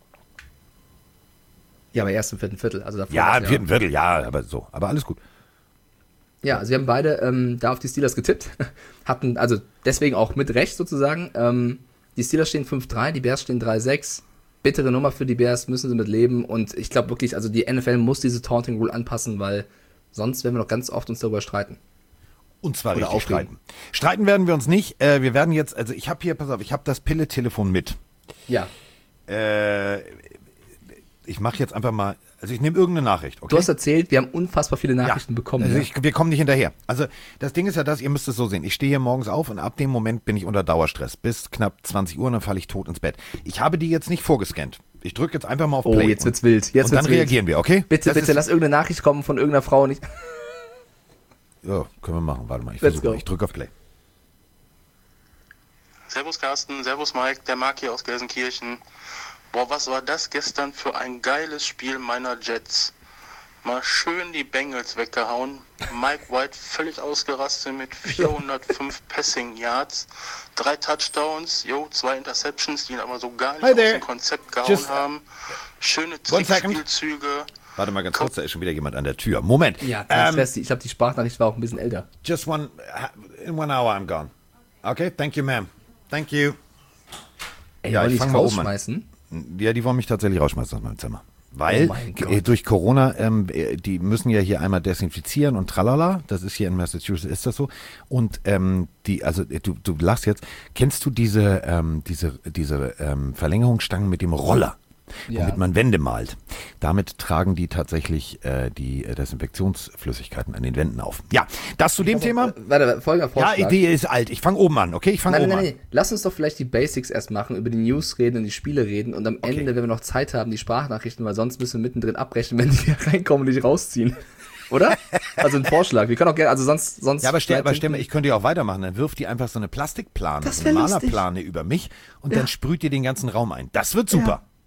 Ja, aber erst im vierten Viertel. Also davor ja, im vierten Viertel, ja, aber so. Aber alles gut. Ja, also wir haben beide ähm, da auf die Steelers getippt. Hatten, also deswegen auch mit Recht sozusagen. Ähm, die Steelers stehen fünf drei, die Bears stehen drei sechs. Bittere Nummer für die Bears, müssen sie mit leben. Und ich glaube wirklich, also die N F L muss diese Taunting Rule anpassen, weil sonst werden wir noch ganz oft uns darüber streiten. Und zwar Oder richtig streiten. Streiten werden wir uns nicht. Äh, wir werden jetzt, also ich habe hier, pass auf, ich habe das Pille-Telefon mit. Ja. Äh... Ich mache jetzt einfach mal, also ich nehme irgendeine Nachricht. Okay? Du hast erzählt, wir haben unfassbar viele Nachrichten ja, bekommen. Also ja. ich, wir kommen nicht hinterher. Also das Ding ist ja das, ihr müsst es so sehen. Ich stehe hier morgens auf und ab dem Moment bin ich unter Dauerstress. Bis knapp zwanzig Uhr und dann falle ich tot ins Bett. Ich habe die jetzt nicht vorgescannt. Ich drücke jetzt einfach mal auf Play. Oh, jetzt wird's wild. Jetzt und dann wird's reagieren wild. wir, okay? Bitte, das bitte, lass irgendeine Nachricht kommen von irgendeiner Frau. Nicht. Ja, können wir machen. Warte mal, ich Let's versuche. go. Ich drücke auf Play. Servus Carsten, servus Mike, der Marc hier aus Gelsenkirchen. Boah, was war das gestern für ein geiles Spiel meiner Jets. Mal schön die Bengals weggehauen. Mike White völlig ausgerastet mit vierhundertfünf Passing Yards. Drei Touchdowns, jo, zwei Interceptions, die ihn aber so gar nicht aus dem Konzept gehauen Just, haben. Schöne Trickspielzüge. Warte mal ganz kurz, da ist schon wieder jemand an der Tür. Moment. Ja, ähm, ich glaube, die Sprachnachricht war auch ein bisschen älter. Just one, in one hour I'm gone. Okay, thank you, ma'am. Thank you. Ey, ja, ich fange mal rausschmeißen. Ja, die wollen mich tatsächlich rausschmeißen aus meinem Zimmer. Weil oh durch Corona, ähm, die müssen ja hier einmal desinfizieren und tralala. Das ist hier in Massachusetts, ist das so. Und ähm, die, also du, du lachst jetzt, kennst du diese, ähm, diese, diese ähm, Verlängerungsstangen mit dem Roller? Ja. Womit man Wände malt. Damit tragen die tatsächlich äh, die äh, Desinfektionsflüssigkeiten an den Wänden auf. Ja, das zu dem warte, Thema. Warte, folgender Vorschlag. Ja, Idee ist alt. Ich fange oben an, okay? Ich fange oben nein, nein, nein, nein. Lass uns doch vielleicht die Basics erst machen, über die News reden und die Spiele reden und am okay. Ende, wenn wir noch Zeit haben, die Sprachnachrichten, weil sonst müssen wir mittendrin abbrechen, wenn die hier reinkommen und dich rausziehen. Oder? Also ein Vorschlag. Wir können auch gerne, also sonst, sonst. Ja, aber stell, aber stell mir, ich könnte ja auch weitermachen. Dann wirft die einfach so eine Plastikplane, das so eine Malerplane über mich und ja. dann sprüht ihr den ganzen Raum ein. Das wird super. Ja.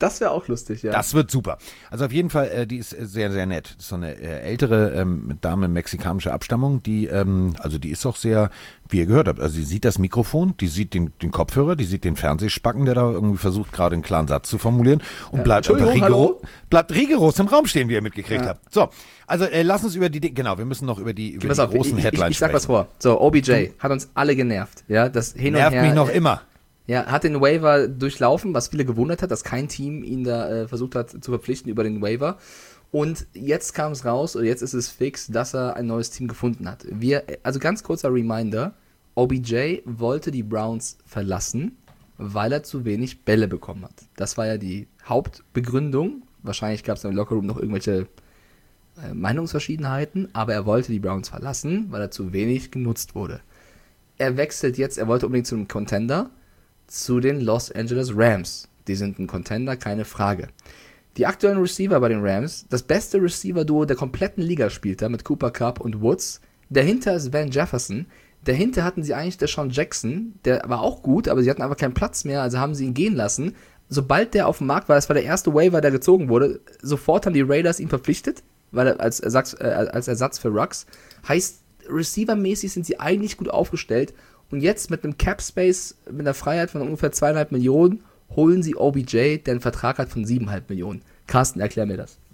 Das wäre auch lustig, ja. Das wird super. Also auf jeden Fall, äh, die ist sehr, sehr nett. Das ist so eine äh, ältere ähm, Dame mexikanischer Abstammung, die, ähm, also die ist auch sehr, wie ihr gehört habt, also sie sieht das Mikrofon, die sieht den, den Kopfhörer, die sieht den Fernsehspacken, der da irgendwie versucht, gerade einen klaren Satz zu formulieren und Ja, bleibt einfach Entschuldigung, rigoros, hallo? bleibt rigoros im Raum stehen, wie ihr mitgekriegt Ja. habt. So, also äh, lass uns über die, genau, wir müssen noch über die, über Pass die auf, großen ich, ich, Headlines ich sag sprechen. was vor. So, O B J hat uns alle genervt. Ja, das hin und Nervt her. mich noch äh, immer. Ja, hat den Waiver durchlaufen, was viele gewundert hat, dass kein Team ihn da äh, versucht hat zu verpflichten über den Waiver. Und jetzt kam es raus, oder jetzt ist es fix, dass er ein neues Team gefunden hat. Wir, also ganz kurzer Reminder, O B J wollte die Browns verlassen, weil er zu wenig Bälle bekommen hat. Das war ja die Hauptbegründung. Wahrscheinlich gab es im Lockerroom noch irgendwelche äh, Meinungsverschiedenheiten, aber er wollte die Browns verlassen, weil er zu wenig genutzt wurde. Er wechselt jetzt, er wollte unbedingt zu einem Contender, zu den Los Angeles Rams. Die sind ein Contender, keine Frage. Die aktuellen Receiver bei den Rams, das beste Receiver-Duo der kompletten Liga spielt da mit Cooper Kupp und Woods. Dahinter ist Van Jefferson. Dahinter hatten sie eigentlich Deshaun Jackson, der war auch gut, aber sie hatten einfach keinen Platz mehr, also haben sie ihn gehen lassen. Sobald der auf dem Markt war, das war der erste Waiver, der gezogen wurde, sofort haben die Raiders ihn verpflichtet, weil er als Ersatz, äh, als Ersatz für Ruggs. Heißt, receivermäßig sind sie eigentlich gut aufgestellt. Und jetzt mit einem Cap-Space, mit einer Freiheit von ungefähr zweieinhalb Millionen, holen sie O B J, der einen Vertrag hat von siebeneinhalb Millionen. Carsten, erklär mir das.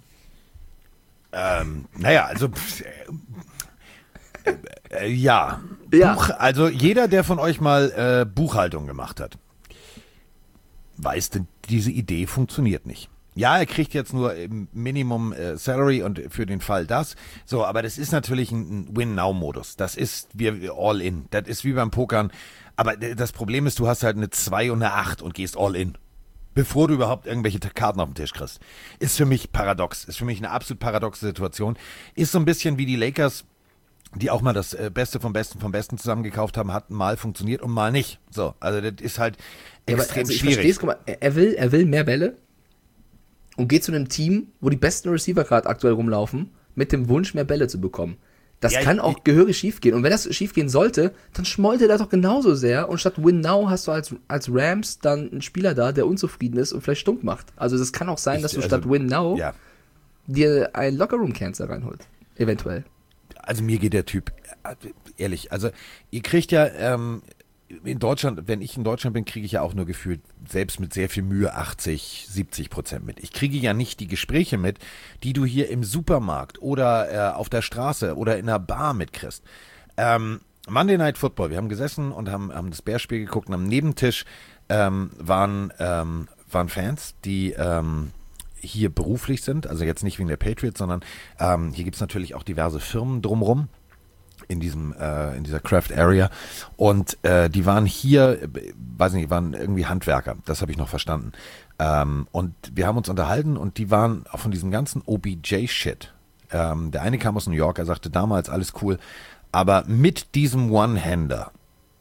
Ähm, naja, also pff, äh, äh, ja. Ja. Buch, also jeder, der von euch mal äh, Buchhaltung gemacht hat, weiß, denn diese Idee funktioniert nicht. Ja, er kriegt jetzt nur im Minimum äh, Salary und für den Fall das. So, aber das ist natürlich ein, ein Win-Now-Modus. Das ist wir wir all in. Das ist wie beim Pokern. Aber d- das Problem ist, du hast halt eine zwei und eine acht und gehst all in. Bevor du überhaupt irgendwelche Karten auf den Tisch kriegst. Ist für mich paradox. Ist für mich eine absolut paradoxe Situation. Ist so ein bisschen wie die Lakers, die auch mal das äh, Beste vom Besten vom Besten zusammengekauft haben, hat mal funktioniert und mal nicht. So, also das ist halt Ja, aber extrem also ich schwierig. versteh's, guck mal, er er will, er will mehr Bälle und geht zu einem Team, wo die besten Receiver gerade aktuell rumlaufen, mit dem Wunsch, mehr Bälle zu bekommen. Das Ja, kann ich- auch gehörig schief gehen. Und wenn das schief gehen sollte, dann schmollt er das doch genauso sehr. Und statt Win Now hast du als, als Rams dann einen Spieler da, der unzufrieden ist und vielleicht stunk macht. Also das kann auch sein, dass du also, statt Win Now Ja. dir einen Lockerroom-Cancer reinholt. Eventuell. Also mir geht der Typ, äh, ehrlich, also ihr kriegt ja ähm, in Deutschland, wenn ich in Deutschland bin, kriege ich ja auch nur gefühlt, selbst mit sehr viel Mühe, achtzig, siebzig Prozent mit. Ich kriege ja nicht die Gespräche mit, die du hier im Supermarkt oder äh, auf der Straße oder in einer Bar mitkriegst. Ähm, Monday Night Football, wir haben gesessen und haben, haben das Bears-Spiel geguckt und am Nebentisch ähm, waren, ähm, waren Fans, die ähm, hier beruflich sind, also jetzt nicht wegen der Patriots, sondern ähm, hier gibt es natürlich auch diverse Firmen drumrum in diesem äh, in dieser Craft Area und äh, die waren hier, äh, weiß nicht, waren irgendwie Handwerker, das habe ich noch verstanden. Ähm, und wir haben uns unterhalten und die waren auch von diesem ganzen O B J-Shit. Ähm, der eine kam aus New York, er sagte damals alles cool, aber mit diesem One-Hander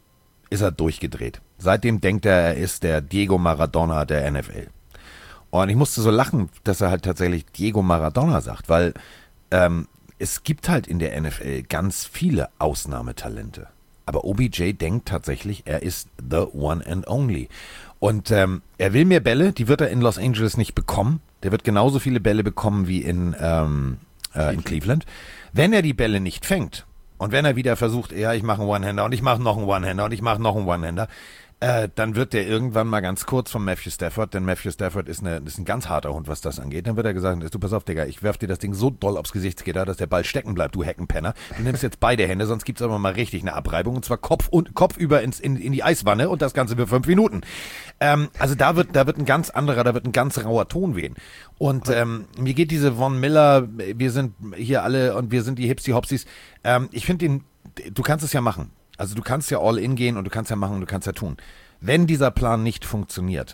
ist er durchgedreht. Seitdem denkt er, er ist der Diego Maradona der N F L. Und ich musste so lachen, dass er halt tatsächlich Diego Maradona sagt, weil ähm, es gibt halt in der N F L ganz viele Ausnahmetalente. Aber O B J denkt tatsächlich, er ist the one and only. Und ähm, er will mehr Bälle, die wird er in Los Angeles nicht bekommen. Der wird genauso viele Bälle bekommen wie in, ähm, äh, in Cleveland. Wenn er die Bälle nicht fängt und wenn er wieder versucht, ja, ich mache einen One-Hander und ich mache noch einen One-Hander und ich mache noch einen One-Hander, äh, dann wird der irgendwann mal ganz kurz von Matthew Stafford, denn Matthew Stafford ist, eine, ist ein ganz harter Hund, was das angeht. Dann wird er gesagt, du pass auf, Digga, ich werf dir das Ding so doll aufs Gesichtsgitter, dass der Ball stecken bleibt, du Heckenpenner. Du nimmst jetzt beide Hände, sonst gibt's aber mal richtig eine Abreibung und zwar Kopf und Kopf über ins, in, in die Eiswanne und das Ganze für fünf Minuten. Ähm, also da wird, da wird ein ganz anderer, da wird ein ganz rauer Ton wehen. Und ähm, mir geht diese Von Miller, wir sind hier alle und wir sind die Hipsy-Hopsis. Ähm, ich finde den, du kannst es ja machen. Also du kannst ja all in gehen und du kannst ja machen und du kannst ja tun. Wenn dieser Plan nicht funktioniert,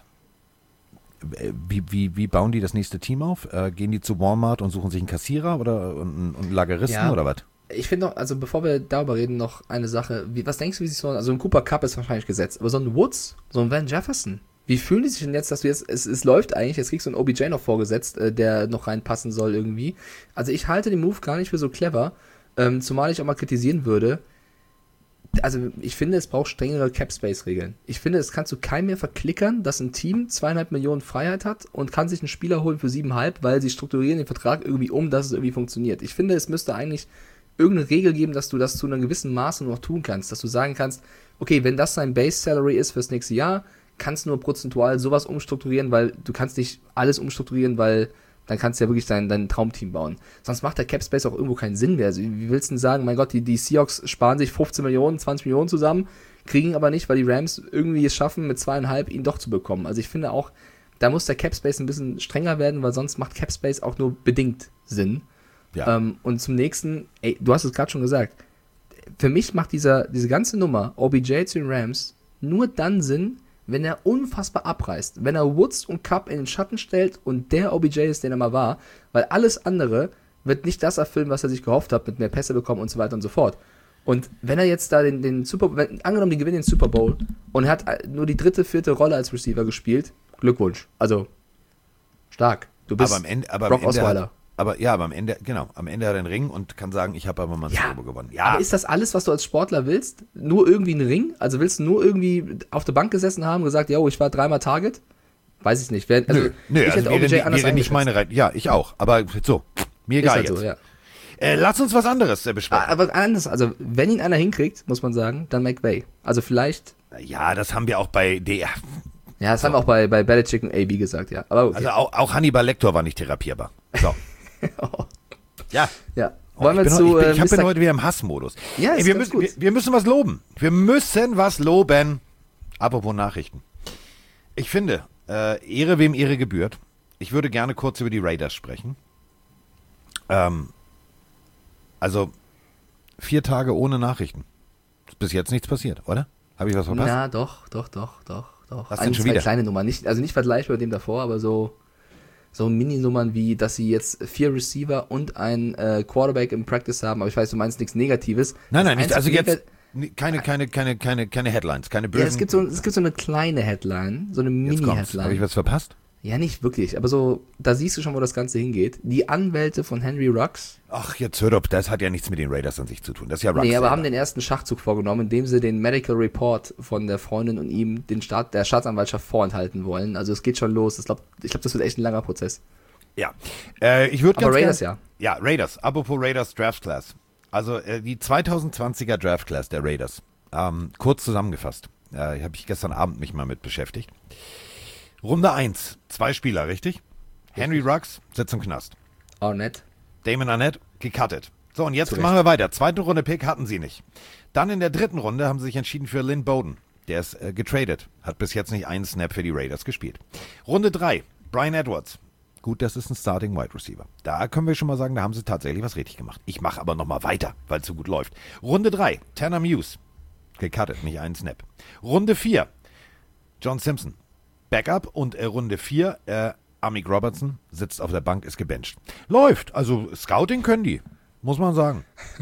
wie, wie, wie bauen die das nächste Team auf? Äh, gehen die zu Walmart und suchen sich einen Kassierer oder und, und einen Lageristen Ja. oder was? Ich finde noch, also bevor wir darüber reden, noch eine Sache. Wie, was denkst du, wie sich so, also ein Cooper Kupp ist wahrscheinlich gesetzt, aber so ein Woods, so ein Van Jefferson, wie fühlen die sich denn jetzt, dass du jetzt, es, es läuft eigentlich, jetzt kriegst du einen O B J noch vorgesetzt, äh, der noch reinpassen soll irgendwie. Also ich halte den Move gar nicht für so clever, ähm, zumal ich auch mal kritisieren würde, also ich finde, es braucht strengere Cap-Space-Regeln. Ich finde, es kannst du keinem mehr verklickern, dass ein Team zweieinhalb Millionen Freiheit hat und kann sich einen Spieler holen für siebeneinhalb, weil sie strukturieren den Vertrag irgendwie um, dass es irgendwie funktioniert. Ich finde, es müsste eigentlich irgendeine Regel geben, dass du das zu einem gewissen Maße noch tun kannst, dass du sagen kannst, okay, wenn das dein Base-Salary ist fürs nächste Jahr, kannst du nur prozentual sowas umstrukturieren, weil du kannst nicht alles umstrukturieren, weil dann kannst du ja wirklich dein, dein Traumteam bauen. Sonst macht der Capspace auch irgendwo keinen Sinn mehr. Also, wie willst du denn sagen, mein Gott, die, die Seahawks sparen sich fünfzehn Millionen, zwanzig Millionen zusammen, kriegen aber nicht, weil die Rams irgendwie es schaffen, mit zweieinhalb ihn doch zu bekommen. Also ich finde auch, da muss der Capspace ein bisschen strenger werden, weil sonst macht Capspace auch nur bedingt Sinn. Ja. Ähm, und zum nächsten, ey, du hast es gerade schon gesagt, für mich macht dieser, diese ganze Nummer, O B J zu den Rams, nur dann Sinn, wenn er unfassbar abreißt, wenn er Woods und Cup in den Schatten stellt und der O B J ist, den er mal war, weil alles andere wird nicht das erfüllen, was er sich gehofft hat, mit mehr Pässe bekommen und so weiter und so fort. Und wenn er jetzt da den, den Super Bowl, angenommen, die gewinnen den Super Bowl und er hat nur die dritte, vierte Rolle als Receiver gespielt, Glückwunsch. Also, stark. Du bist aber am Ende, aber Brock am Ende Osweiler. Hat, aber ja, aber am Ende, genau, am Ende hat er einen Ring und kann sagen, ich habe aber mal einen Ja, Super Bowl gewonnen. Ja, aber ist das alles, was du als Sportler willst? Nur irgendwie einen Ring? Also willst du nur irgendwie auf der Bank gesessen haben und gesagt, yo, ich war dreimal Target? Weiß ich nicht. Wer, also, nö, nö, ich also hätte wäre, O B J nicht- anders wäre nicht eingeschätzt. meine Reihe. Ja, ich auch. Aber so, mir Ist egal halt jetzt. so, ja. äh, lass uns was anderes äh, besprechen. Ah, Aber anders, also wenn ihn einer hinkriegt, muss man sagen, dann McVay. Also vielleicht, Ja, das haben wir auch bei D R. ja, das haben wir auch bei, bei Belichick und A B gesagt, ja. Aber okay. Also auch, auch Hannibal Lecter war nicht therapierbar. So. Ja. ja. Oh, Wollen ich wir bin, zu heute- ich bin, äh, ich hab- bin Mister heute wieder im Hassmodus. Ja, ist Ey, wir, ganz müssen, gut. wir, wir müssen was loben. Wir müssen was loben. Apropos Nachrichten. Ich finde, äh, Ehre wem Ehre gebührt. Ich würde gerne kurz über die Raiders sprechen. Ähm, also vier Tage ohne Nachrichten. Ist bis jetzt nichts passiert, oder? Habe ich was verpasst? Ja, doch, doch, doch, doch, doch. Was Ein, denn schon zwei wieder? kleine Nummern. Nicht, also nicht vergleichbar mit dem davor, aber so, so Mini-Nummern wie, dass sie jetzt vier Receiver und ein äh, Quarterback im Practice haben. Aber ich weiß, du meinst nichts Negatives. Nein, Das nein, nicht. Also einzige jetzt nee, keine, keine, keine, keine, keine Headlines, keine Ja, bösen. es gibt, so, es gibt so eine kleine Headline, so eine Jetzt kommt's. Habe ich Mini-Headline. was verpasst? Ja, nicht wirklich, aber so, da siehst du schon, wo das Ganze hingeht. Die Anwälte von Henry Ruggs, Ach, jetzt hör doch, das hat ja nichts mit den Raiders an sich zu tun. Das ist ja Ruggs nee, aber selber. haben den ersten Schachzug vorgenommen, indem sie den Medical Report von der Freundin und ihm den Staat, der Staatsanwaltschaft vorenthalten wollen. Also es geht schon los. Ich glaube, ich glaub, das wird echt ein langer Prozess. Ja, äh, ich würde Aber ganz Raiders, gern, ja. Ja, Raiders. Apropos Raiders Draft Class. Also äh, die zweitausendzwanziger Draft Class der Raiders. Ähm, kurz zusammengefasst. Äh, habe ich gestern Abend mich mal mit beschäftigt. Runde eins. Zwei Spieler, richtig? Henry Ruggs sitzt im Knast. Arnett. Damon Arnett gecuttet. So, und jetzt Zu Recht. machen wir weiter. Zweite Runde Pick hatten sie nicht. Dann in der dritten Runde haben sie sich entschieden für Lynn Bowden. Der ist äh, getradet. Hat bis jetzt nicht einen Snap für die Raiders gespielt. Runde drei. Brian Edwards. Gut, das ist ein Starting Wide Receiver. Da können wir schon mal sagen, da haben sie tatsächlich was richtig gemacht. Ich mache aber nochmal weiter, weil es so gut läuft. Runde drei. Tanner Muse. Gecuttet, nicht einen Snap. Runde vier. John Simpson. Backup. Und äh, Runde vier. Äh, Amik Robertson sitzt auf der Bank, ist gebencht. Läuft. Also Scouting können die. Muss man sagen.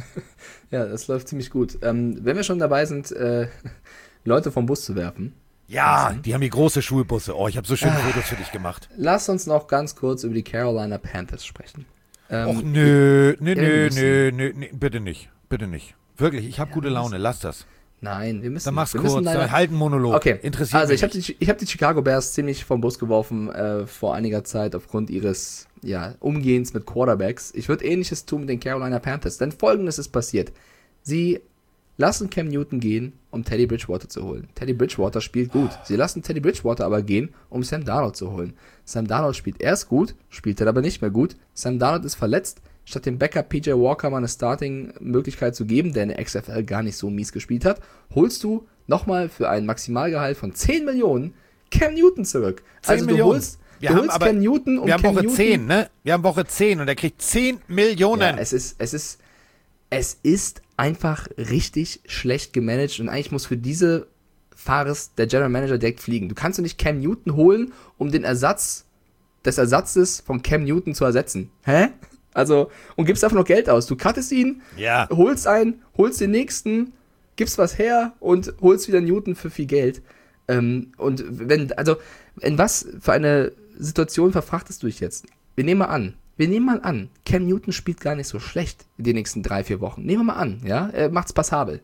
Ja, das läuft ziemlich gut. Ähm, wenn wir schon dabei sind, äh, Leute vom Bus zu werfen, Ja, die haben die große Schulbusse. Oh, ich habe so schöne Fotos für dich gemacht. lass uns noch ganz kurz über die Carolina Panthers sprechen. Ähm, Och, nö, nö, wir nö, müssen- nö, nö, nö, bitte nicht. Bitte nicht. Wirklich, ich habe gute Laune. Lass das. Nein, wir müssen. Dann mach's wir kurz. müssen leider- Dann halt einen Monolog. Okay, Interessiert also mich ich habe die, ich hab die Chicago Bears ziemlich vom Bus geworfen äh, vor einiger Zeit aufgrund ihres ja, Umgehens mit Quarterbacks. Ich würde Ähnliches tun mit den Carolina Panthers, denn Folgendes ist passiert. Sie lassen Cam Newton gehen, um Teddy Bridgewater zu holen. Teddy Bridgewater spielt gut. Sie lassen Teddy Bridgewater aber gehen, um Sam Darnold zu holen. Sam Darnold spielt erst gut, spielt dann aber nicht mehr gut. Sam Darnold ist verletzt. Statt dem Backup P J Walker mal eine Starting-Möglichkeit zu geben, der in der X F L gar nicht so mies gespielt hat, holst du nochmal für ein Maximalgehalt von zehn Millionen Cam Newton zurück. zehn Also du Millionen. holst, Wir du haben holst aber- Cam Newton und Wir haben Cam Woche Newton, zehn, ne? Wir haben Woche zehn und er kriegt zehn Millionen. Ja, es ist, es ist, es ist einfach richtig schlecht gemanagt und eigentlich muss für diese Fahrers der General Manager direkt fliegen. Du kannst doch nicht Cam Newton holen, um den Ersatz des Ersatzes von Cam Newton zu ersetzen. Hä? Also, und gibst einfach noch Geld aus. Du cuttest ihn, Ja. holst einen, holst den nächsten, gibst was her und holst wieder Newton für viel Geld. Ähm, und wenn, also, in was für eine Situation verfrachtest du dich jetzt? Wir nehmen mal an, wir nehmen mal an, Cam Newton spielt gar nicht so schlecht in den nächsten drei, vier Wochen. Nehmen wir mal an, ja, er macht's passabel.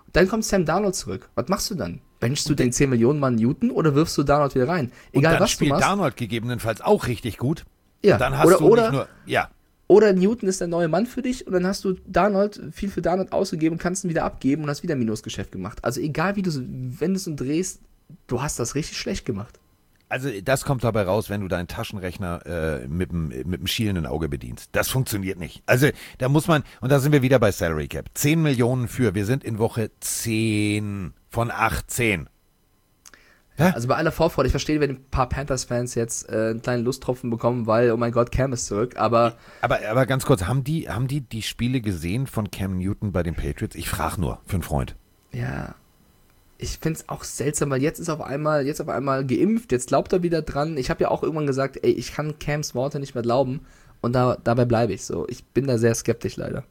Dann kommt Sam Darnold zurück. Was machst du dann? Benchst du den zehn Millionen Mann Newton oder wirfst du Darnold wieder rein? Egal und dann was spielt du machst. Darnold gegebenenfalls auch richtig gut. Ja. Dann hast oder, du oder, nicht nur, ja. Oder Newton ist der neue Mann für dich und dann hast du Darnold, viel für Darnold ausgegeben, kannst ihn wieder abgeben und hast wieder ein Minusgeschäft gemacht. Also egal wie du so, wenn du es drehst, du hast das richtig schlecht gemacht. Also das kommt dabei raus, wenn du deinen Taschenrechner äh, mit dem mit dem schielenden Auge bedienst. Das funktioniert nicht. Also da muss man, und da sind wir wieder bei Salary Cap. zehn Millionen für, wir sind in Woche zehn von achtzehn. Ja? Also bei aller Vorfreude, ich verstehe, wenn ein paar Panthers-Fans jetzt äh, einen kleinen Lusttropfen bekommen, weil, oh mein Gott, Cam ist zurück, aber... Aber, aber ganz kurz, haben die, haben die die Spiele gesehen von Cam Newton bei den Patriots? Ich frage nur, für einen Freund. Ja, ich finde es auch seltsam, weil jetzt ist auf einmal, jetzt auf einmal geimpft, jetzt glaubt er wieder dran. Ich habe ja auch irgendwann gesagt, ey, ich kann Cams Worte nicht mehr glauben und da, dabei bleibe ich so. Ich bin da sehr skeptisch leider.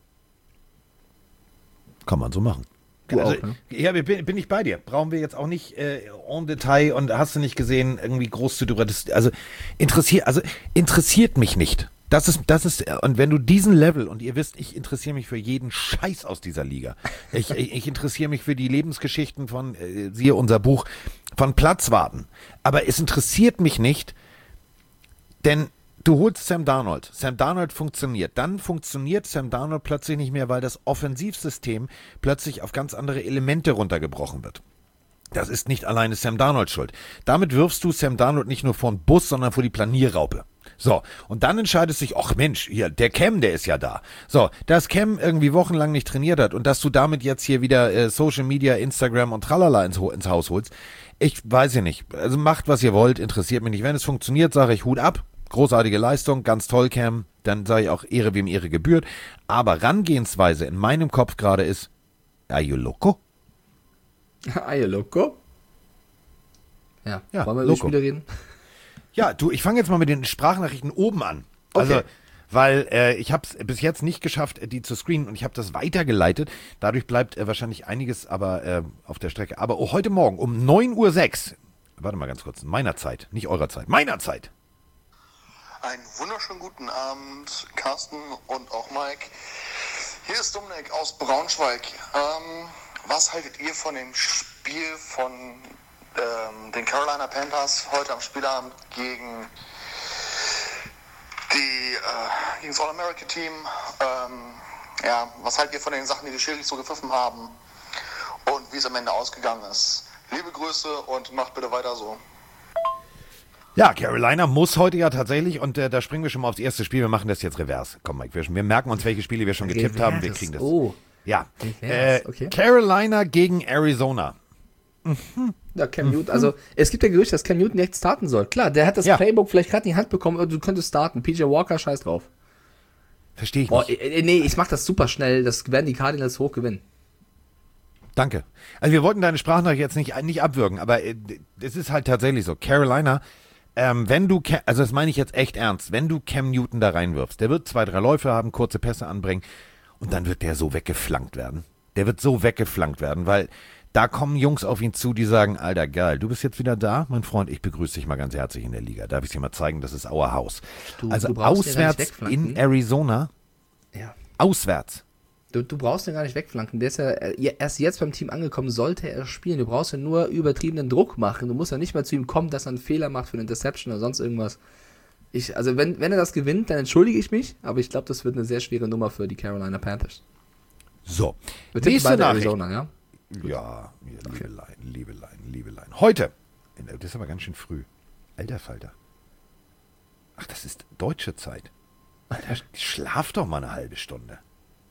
Kann man so machen. Du also, auch, ne? Ja, bin, bin ich bei dir. Brauchen wir jetzt auch nicht äh, en Detail und hast du nicht gesehen, irgendwie groß zu drüber. Das, also interessiert, also interessiert mich nicht. Das ist, das ist, und wenn du diesen Level, und ihr wisst, ich interessiere mich für jeden Scheiß aus dieser Liga. Ich, ich, ich interessiere mich für die Lebensgeschichten von, äh, siehe unser Buch, von Platzwarten. Aber es interessiert mich nicht, denn du holst Sam Darnold. Sam Darnold funktioniert. Dann funktioniert Sam Darnold plötzlich nicht mehr, weil das Offensivsystem plötzlich auf ganz andere Elemente runtergebrochen wird. Das ist nicht alleine Sam Darnold schuld. Damit wirfst du Sam Darnold nicht nur vor den Bus, sondern vor die Planierraupe. So, und dann entscheidet sich, ach Mensch, hier, der Cam, der ist ja da. So, dass Cam irgendwie wochenlang nicht trainiert hat und dass du damit jetzt hier wieder äh, Social Media, Instagram und tralala ins, ins Haus holst, ich weiß ja nicht. Also macht, was ihr wollt, interessiert mich nicht. Wenn es funktioniert, sage ich Hut ab. Großartige Leistung, ganz toll, Cam. Dann sage ich auch Ehre, wem Ehre gebührt. Aber Rangehensweise in meinem Kopf gerade ist, are you loco? Are you loco? Ja, Ja, wollen wir über die loco. Spiele reden? Ja, du, ich fange jetzt mal mit den Sprachnachrichten oben an. Also, Okay. weil äh, ich habe es bis jetzt nicht geschafft, die zu screenen und ich habe das weitergeleitet. Dadurch bleibt äh, wahrscheinlich einiges aber äh, auf der Strecke. Aber oh, heute Morgen um neun Uhr sechs, warte mal ganz kurz, meiner Zeit, nicht eurer Zeit, meiner Zeit. Einen wunderschönen guten Abend, Carsten und auch Mike. Hier ist Dominik aus Braunschweig. Ähm, was haltet ihr von dem Spiel von ähm, den Carolina Panthers heute am Spielabend gegen, die, äh, gegen das All-America-Team? Ähm, ja, was haltet ihr von den Sachen, die die Schiris so gepfiffen haben und wie es am Ende ausgegangen ist? Liebe Grüße und macht bitte weiter so. Ja, Carolina muss heute ja tatsächlich, und äh, da springen wir schon mal aufs erste Spiel, wir machen das jetzt revers. Komm, Mike, wir, wir merken uns, welche Spiele wir schon getippt Revers, haben, wir kriegen das. oh. Ja, Revers, äh, okay. Carolina gegen Arizona. Ja, Cam Newton, also es gibt ja Gerüchte, dass Cam Newton jetzt starten soll. Klar, der hat das Ja. Playbook vielleicht gerade in die Hand bekommen, aber du könntest starten. P J Walker, scheiß drauf. Verstehe ich Boah, nicht. äh, nee, ich mach das super schnell, das werden die Cardinals hoch gewinnen. Danke. Also wir wollten deine Sprachnachricht jetzt nicht, nicht abwürgen, aber äh, es ist halt tatsächlich so. Carolina, ähm, wenn du, Ca- also das meine ich jetzt echt ernst, wenn du Cam Newton da reinwirfst, der wird zwei, drei Läufe haben, kurze Pässe anbringen und dann wird der so weggeflankt werden. Der wird so weggeflankt werden, weil da kommen Jungs auf ihn zu, die sagen, Alter, geil, du bist jetzt wieder da, mein Freund, ich begrüße dich mal ganz herzlich in der Liga. Darf ich dir mal zeigen, das ist our House. Du- also du brauchst den gar nicht auswärts wegflanken. in Arizona, Ja. auswärts. Du, du brauchst den gar nicht wegflanken. Der ist ja äh, erst jetzt beim Team angekommen, sollte er spielen. Du brauchst ja nur übertriebenen Druck machen. Du musst ja nicht mal zu ihm kommen, dass er einen Fehler macht für eine Interception oder sonst irgendwas. Ich, also wenn, wenn er das gewinnt, dann entschuldige ich mich, aber ich glaube, das wird eine sehr schwere Nummer für die Carolina Panthers. So, Wir tippen nächste beide Nachricht. Arizona, ja? Ja, ja, Liebelein, Liebelein, Liebelein. Heute, das ist aber ganz schön früh. Alter Falter. Ach, das ist deutsche Zeit. Alter, schlaf doch mal eine halbe Stunde.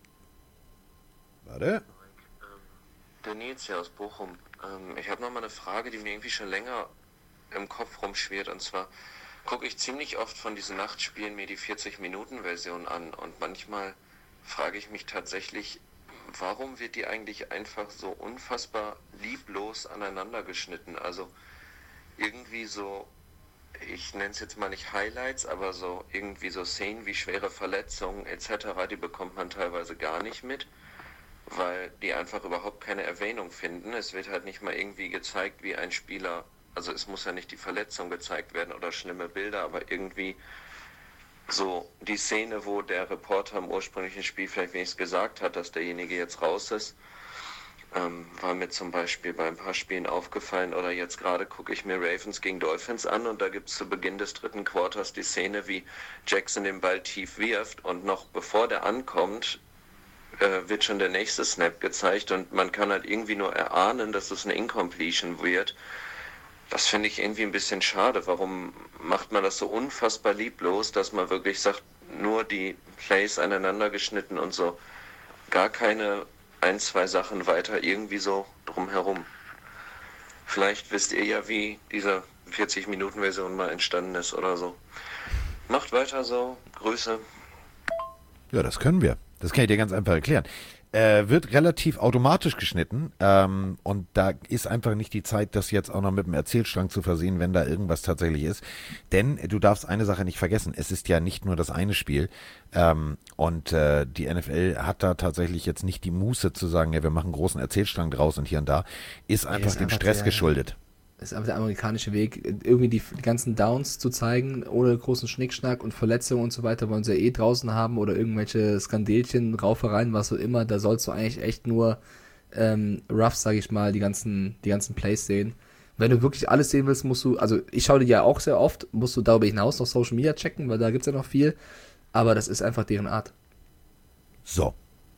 Warte. Der Nils hier aus Bochum. Ähm, ich habe noch mal eine Frage, die mir irgendwie schon länger im Kopf rumschwirrt. Und zwar gucke ich ziemlich oft von diesen Nachtspielen mir die vierzig-Minuten-Version an. Und manchmal frage ich mich tatsächlich, warum wird die eigentlich einfach so unfassbar lieblos aneinander geschnitten? Also irgendwie so, ich nenne es jetzt mal nicht Highlights, aber so irgendwie so Szenen wie schwere Verletzungen et cetera, die bekommt man teilweise gar nicht mit, weil die einfach überhaupt keine Erwähnung finden. Es wird halt nicht mal irgendwie gezeigt, wie ein Spieler, also es muss ja nicht die Verletzung gezeigt werden oder schlimme Bilder, aber irgendwie so die Szene, wo der Reporter im ursprünglichen Spiel vielleicht wenigstens gesagt hat, dass derjenige jetzt raus ist. Ähm, war mir zum Beispiel bei ein paar Spielen aufgefallen oder jetzt gerade gucke ich mir Ravens gegen Dolphins an und da gibt es zu Beginn des dritten Quarters die Szene, wie Jackson den Ball tief wirft und noch bevor der ankommt, äh, wird schon der nächste Snap gezeigt und man kann halt irgendwie nur erahnen, dass es eine Incompletion wird. Das finde ich irgendwie ein bisschen schade. Warum macht man das so unfassbar lieblos, dass man wirklich sagt, nur die Plays aneinander geschnitten und so gar keine ein, zwei Sachen weiter irgendwie so drumherum. Vielleicht wisst ihr ja, wie diese vierzig-Minuten-Version mal entstanden ist oder so. Macht weiter so. Grüße. Ja, das können wir. Das kann ich dir ganz einfach erklären. Äh, wird relativ automatisch geschnitten ähm, und da ist einfach nicht die Zeit, das jetzt auch noch mit dem Erzählstrang zu versehen, wenn da irgendwas tatsächlich ist. Denn äh, du darfst eine Sache nicht vergessen, es ist ja nicht nur das eine Spiel ähm, und äh, die N F L hat da tatsächlich jetzt nicht die Muße zu sagen, ja, wir machen einen großen Erzählstrang draus und hier und da, ist einfach ist dem einfach Stress der- geschuldet. Das ist einfach der amerikanische Weg, irgendwie die, die ganzen Downs zu zeigen, ohne großen Schnickschnack und Verletzungen und so weiter, wollen sie ja eh draußen haben oder irgendwelche Skandelchen, Raufereien, was so immer. Da sollst du eigentlich echt nur ähm, rough, sag ich mal, die ganzen, die ganzen Plays sehen. Wenn du wirklich alles sehen willst, musst du, also ich schaue dir ja auch sehr oft, musst du darüber hinaus noch Social Media checken, weil da gibt's ja noch viel, aber das ist einfach deren Art. So.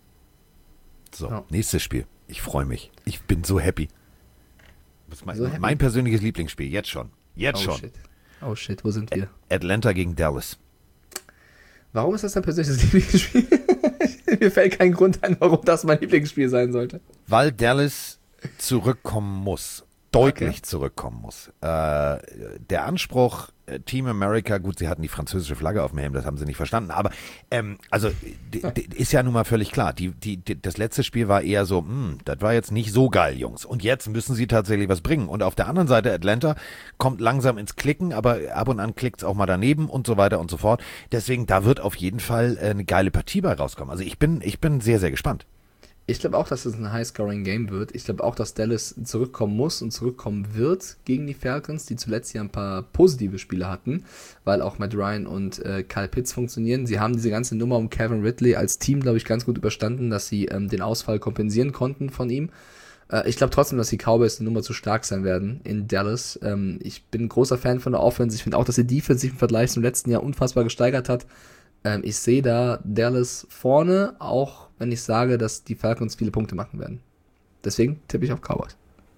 So, Ja. nächstes Spiel. Ich freue mich. Ich bin so happy. Das ist mein, So happy? mein persönliches Lieblingsspiel, jetzt schon. Jetzt Oh schon. shit. Oh shit, wo sind wir? Atlanta gegen Dallas. Warum ist das dein persönliches Lieblingsspiel? Mir fällt kein Grund ein, warum das mein Lieblingsspiel sein sollte. Weil Dallas zurückkommen muss. Deutlich Okay. zurückkommen muss. Äh, der Anspruch, äh, Team America, gut, sie hatten die französische Flagge auf dem Helm, das haben sie nicht verstanden, aber ähm, also d- d- ist ja nun mal völlig klar. Die, die, die, das letzte Spiel war eher so, hm, das war jetzt nicht so geil, Jungs. Und jetzt müssen sie tatsächlich was bringen. Und auf der anderen Seite, Atlanta kommt langsam ins Klicken, aber ab und an klickt es auch mal daneben und so weiter und so fort. Deswegen, da wird auf jeden Fall äh, eine geile Partie bei rauskommen. Also ich bin, ich bin sehr, sehr gespannt. Ich glaube auch, dass es ein High-Scoring-Game wird. Ich glaube auch, dass Dallas zurückkommen muss und zurückkommen wird gegen die Falcons, die zuletzt ja ein paar positive Spiele hatten, weil auch Matt Ryan und äh, Kyle Pitts funktionieren. Sie haben diese ganze Nummer um Kevin Ridley als Team, glaube ich, ganz gut überstanden, dass sie ähm, den Ausfall kompensieren konnten von ihm. Äh, ich glaube trotzdem, dass die Cowboys eine Nummer zu stark sein werden in Dallas. Ähm, ich bin ein großer Fan von der Offense. Ich finde auch, dass die Defense sich im Vergleich zum letzten Jahr unfassbar gesteigert hat. Ähm, ich sehe da Dallas vorne, auch wenn ich sage, dass die Falcons viele Punkte machen werden. Deswegen tippe ich auf Cowboys.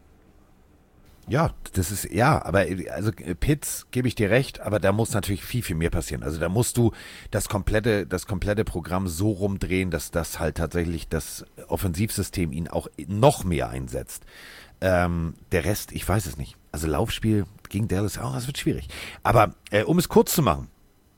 Ja, das ist, ja, aber also Pitts, gebe ich dir recht, aber da muss natürlich viel, viel mehr passieren. Also da musst du das komplette, das komplette Programm so rumdrehen, dass das halt tatsächlich das Offensivsystem ihn auch noch mehr einsetzt. Ähm, der Rest, ich weiß es nicht. Also Laufspiel gegen Dallas, oh, das wird schwierig. Aber äh, um es kurz zu machen,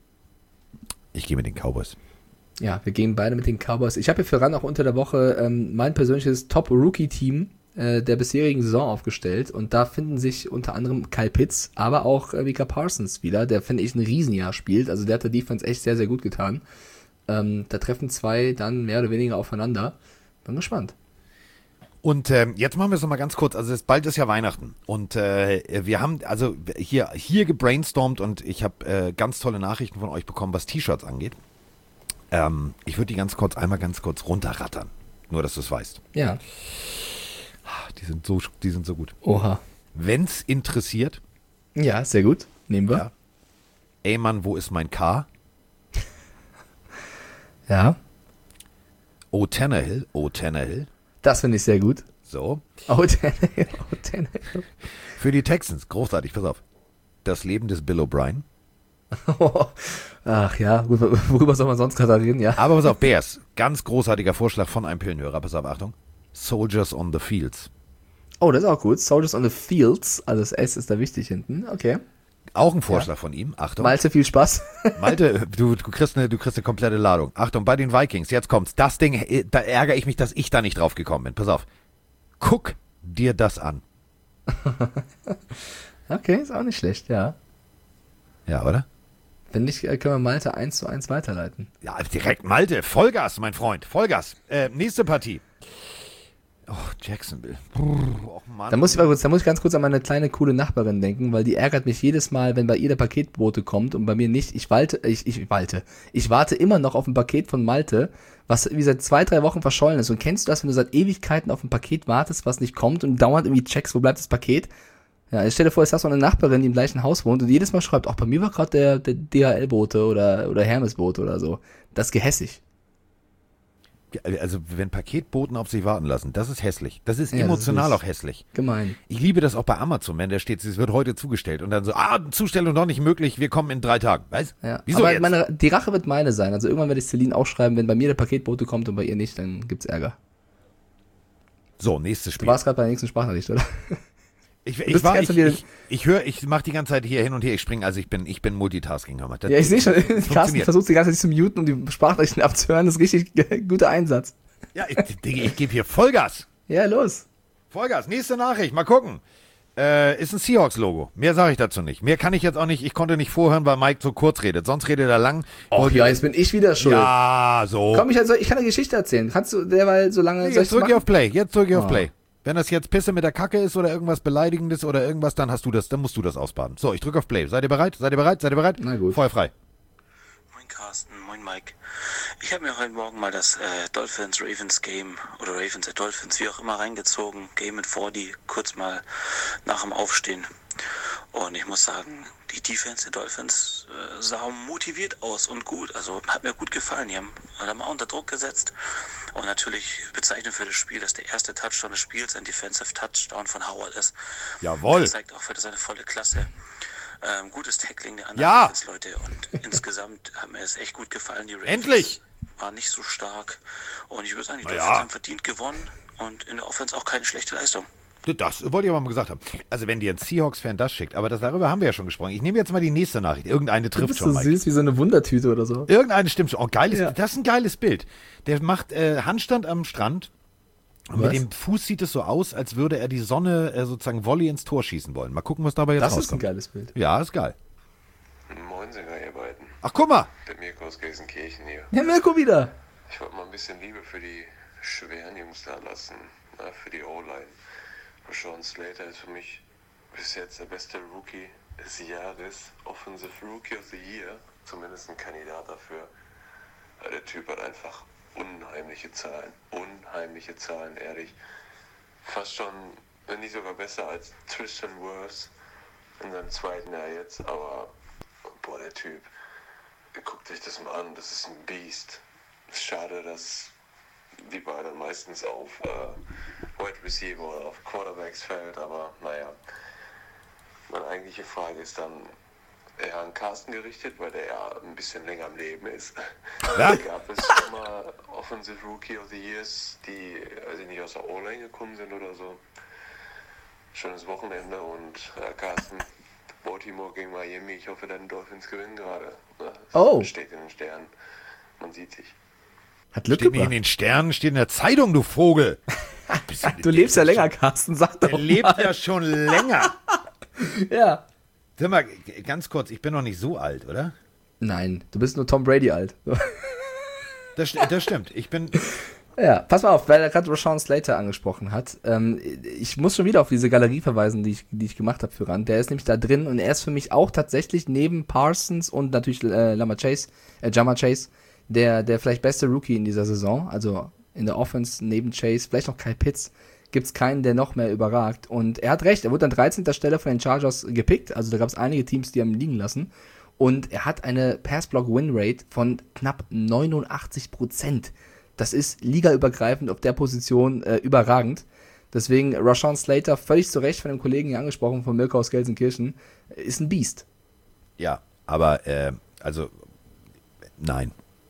ich gehe mit den Cowboys. Ja, wir gehen beide mit den Cowboys. Ich habe hier für Ran auch unter der Woche ähm, mein persönliches Top-Rookie-Team äh, der bisherigen Saison aufgestellt und da finden sich unter anderem Kyle Pitts, aber auch äh, Micah Parsons wieder, der, finde ich, ein Riesenjahr spielt. Also der hat der Defense echt sehr, sehr gut getan. Ähm, da treffen zwei dann mehr oder weniger aufeinander. Bin gespannt. Und ähm, jetzt machen wir es nochmal ganz kurz. Also es, bald ist ja Weihnachten und äh, wir haben also hier, hier gebrainstormt und ich habe äh, ganz tolle Nachrichten von euch bekommen, was T-Shirts angeht. Ähm, ich würde die ganz kurz, einmal ganz kurz runterrattern. Nur, dass du es weißt. Ja. Die sind so, die sind so gut. Oha. Wenn's interessiert, Ja, sehr gut. Nehmen wir. Ja. ey Mann, wo ist mein Car? Ja. O Tannehill, O Tannehill. Das finde ich sehr gut. So. Oh, Tannehill, oh, Tannehill. Für die Texans, großartig, pass auf. Das Leben des Bill O'Brien. Ach ja, gut, worüber soll man sonst gerade reden, ja? Aber pass auf, Bears, ganz großartiger Vorschlag von einem Pillenhörer, pass auf, Achtung. Soldiers on the Fields. Oh, das ist auch gut. Soldiers on the Fields, also das S ist da wichtig hinten, okay. Auch ein Vorschlag von ihm, Achtung. Malte, viel Spaß. Malte, du, du, kriegst eine, du kriegst eine komplette Ladung. Achtung, bei den Vikings, jetzt kommt's. Das Ding, da ärgere ich mich, dass ich da nicht drauf gekommen bin. Pass auf. Guck dir das an. Okay, ist auch nicht schlecht, ja. Ja, oder? Wenn nicht, äh, können wir Malte eins zu eins weiterleiten. Ja, direkt Malte. Vollgas, mein Freund. Vollgas. Äh, nächste Partie. Oh, Jacksonville. Brrr, oh Mann. Da muss, ich mal kurz, da muss ich ganz kurz an meine kleine, coole Nachbarin denken, weil die ärgert mich jedes Mal, wenn bei ihr der Paketbote kommt und bei mir nicht. Ich walte, ich, ich walte. Ich warte immer noch auf ein Paket von Malte, was wie seit zwei, drei Wochen verschollen ist. Und kennst du das, wenn du seit Ewigkeiten auf ein Paket wartest, was nicht kommt und dauernd irgendwie checkst, wo bleibt das Paket? Ja, ich stell dir vor, jetzt hast du eine Nachbarin, die im gleichen Haus wohnt und jedes Mal schreibt, auch bei mir war gerade der, der D H L-Bote oder, oder Hermes-Bote oder so. Das ist gehässig. Also wenn Paketboten auf sich warten lassen, das ist hässlich. Das ist Ja, das emotional ist auch hässlich. Gemein. Ich liebe das auch bei Amazon, wenn da steht, es wird heute zugestellt und dann so, ah, Zustellung noch nicht möglich, wir kommen in drei Tagen. Weißt? Ja. Wieso Aber jetzt? meine, die Rache wird meine sein. Also irgendwann werde ich Celine auch schreiben, wenn bei mir der Paketbote kommt und bei ihr nicht, dann gibt's Ärger. So, nächstes Du Spiel. warst gerade bei der nächsten Sprachnachricht, oder? Ich, bist ich, war, die ich, ganze Zeit ich, ich höre, ich mache die ganze Zeit hier hin und her, ich springe, also ich bin, ich bin Multitasking. Hör mal. Das Ja, ich sehe schon, Carsten funktioniert. versucht die ganze Zeit zu muten, um die Sprachnachrichten abzuhören. Das ist richtig guter Einsatz. Ja, ich, Digga, ich gebe hier Vollgas. Ja, los. Vollgas. Nächste Nachricht, mal gucken. Äh, ist ein Seahawks-Logo. Mehr sage ich dazu nicht. Mehr kann ich jetzt auch nicht, ich konnte nicht vorhören, weil Mike so kurz redet. Sonst redet er lang. Och ja, jetzt bin ich wieder schuld. Ja, so. Komm, ich, also, ich kann eine Geschichte erzählen. Kannst du derweil so lange... Nee, soll jetzt ich's drücke ich machen? auf Play. Jetzt drücke ich auf Oh. Play. Wenn das jetzt Pisse mit der Kacke ist oder irgendwas Beleidigendes oder irgendwas, dann hast du das, dann musst du das ausbaden. So, ich drücke auf Play. Seid ihr bereit? Seid ihr bereit? Seid ihr bereit? Na gut. Feuer frei. Moin Carsten, moin Mike. Ich habe mir heute Morgen mal das äh, Dolphins-Ravens-Game oder Ravens at Dolphins, wie auch immer, reingezogen. Game mit vierzig, kurz mal nach dem Aufstehen. Und ich muss sagen, die Defense der Dolphins äh, sah motiviert aus und gut. Also hat mir gut gefallen. Die haben, haben auch unter Druck gesetzt. Und natürlich bezeichnend für das Spiel, dass der erste Touchdown des Spiels ein Defensive Touchdown von Howard ist. Jawohl. Das zeigt auch für seine volle Klasse. Ähm, gutes Tackling der anderen Ja. Leute. Und insgesamt hat mir es echt gut gefallen. Die Ravens Endlich. waren nicht so stark. Und ich würde sagen, die Na Dolphins ja. haben verdient gewonnen. Und in der Offense auch keine schlechte Leistung. Das wollte ich aber mal gesagt haben. Also wenn dir ein Seahawks-Fan das schickt, aber das, darüber haben wir ja schon gesprochen. Ich nehme jetzt mal die nächste Nachricht. Irgendeine Du trifft bist schon, so Mike. süß wie so eine Wundertüte oder so. Irgendeine stimmt schon. Oh, geiles, Ja. das ist ein geiles Bild. Der macht äh, Handstand am Strand. Und Was? mit dem Fuß sieht es so aus, als würde er die Sonne äh, sozusagen Volley ins Tor schießen wollen. Mal gucken, was dabei jetzt Das ist ein rauskommt. geiles Bild. Ja, ist geil. Moinsinger, ihr beiden. Ach, guck mal. Der Mirko aus Gelsenkirchen hier. Ja, Mirko wieder. Ich wollte mal ein bisschen Liebe für die schweren Jungs da lassen. Na, für die O-Line. Rashawn Slater ist für mich bis jetzt der beste Rookie des Jahres. Offensive Rookie of the Year. Zumindest ein Kandidat dafür. Aber der Typ hat einfach unheimliche Zahlen. Unheimliche Zahlen, ehrlich. Fast schon, wenn nicht sogar besser als Tristan Wirfs in seinem zweiten Jahr jetzt. Aber, boah, der Typ, guckt euch das mal an. Das ist ein Biest. Schade, dass die beiden meistens auf äh, Wide Receiver oder auf Quarterbacks fällt, aber naja. Meine eigentliche Frage ist dann eher an Carsten gerichtet, weil der ja ein bisschen länger am Leben ist. Ja. Gab es schon mal Offensive Rookie of the Years, die also nicht aus der O-Line gekommen sind oder so? Schönes Wochenende und äh, Carsten, Baltimore gegen Miami. Ich hoffe, deine Dolphins gewinnen gerade. Ja, das Oh. steht in den Sternen. Man sieht sich. Hat Glück Steht nicht in gebracht. den Sternen, steht in der Zeitung, du Vogel. Du lebst ja länger, Carsten. Sag doch Der lebt ja schon länger. Ja. Sag mal, g- ganz kurz, ich bin noch nicht so alt, oder? Nein, du bist nur Tom Brady alt. Das, st- das stimmt. Ich bin. Ja, pass mal auf, weil er gerade Rashawn Slater angesprochen hat. Ähm, ich muss schon wieder auf diese Galerie verweisen, die ich, die ich gemacht habe für Rand. Der ist nämlich da drin und er ist für mich auch tatsächlich neben Parsons und natürlich äh, Lama Chase, äh, Jama Chase, der, der vielleicht beste Rookie in dieser Saison. Also in der Offense neben Chase, vielleicht noch Kyle Pitts, gibt es keinen, der noch mehr überragt. Und er hat recht, er wurde an dreizehnter Stelle von den Chargers gepickt. Also da gab es einige Teams, die haben ihn liegen lassen. Und er hat eine Pass-Block-Win-Rate von knapp neunundachtzig Prozent. Das ist ligaübergreifend auf der Position äh, überragend. Deswegen Rashawn Slater, völlig zu Recht von dem Kollegen hier angesprochen, von Mirko aus Gelsenkirchen, ist ein Biest. Ja, aber, äh, also, nein.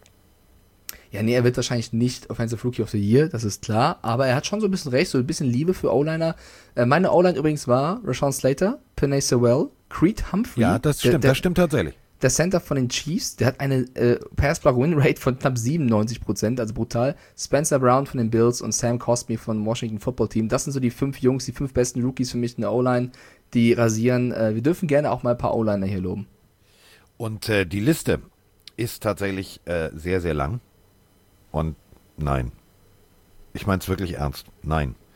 Ja, nee, er wird wahrscheinlich nicht Offensive Rookie of the Year, das ist klar. Aber er hat schon so ein bisschen recht, so ein bisschen Liebe für O-Liner. Äh, meine O-Line übrigens war Rashawn Slater, Penei Sewell, Creed Humphrey. Ja, das der, stimmt, der, das stimmt tatsächlich. Der Center von den Chiefs, der hat eine äh, Pass-Block-Win-Rate von knapp siebenundneunzig Prozent, also brutal. Spencer Brown von den Bills und Sam Cosmi von Washington Football Team. Das sind so die fünf Jungs, die fünf besten Rookies für mich in der O-Line, die rasieren. Äh, wir dürfen gerne auch mal ein paar O-Liner hier loben. Und äh, die Liste ist tatsächlich äh, sehr, sehr lang. Und nein. Ich meine es wirklich ernst. Nein.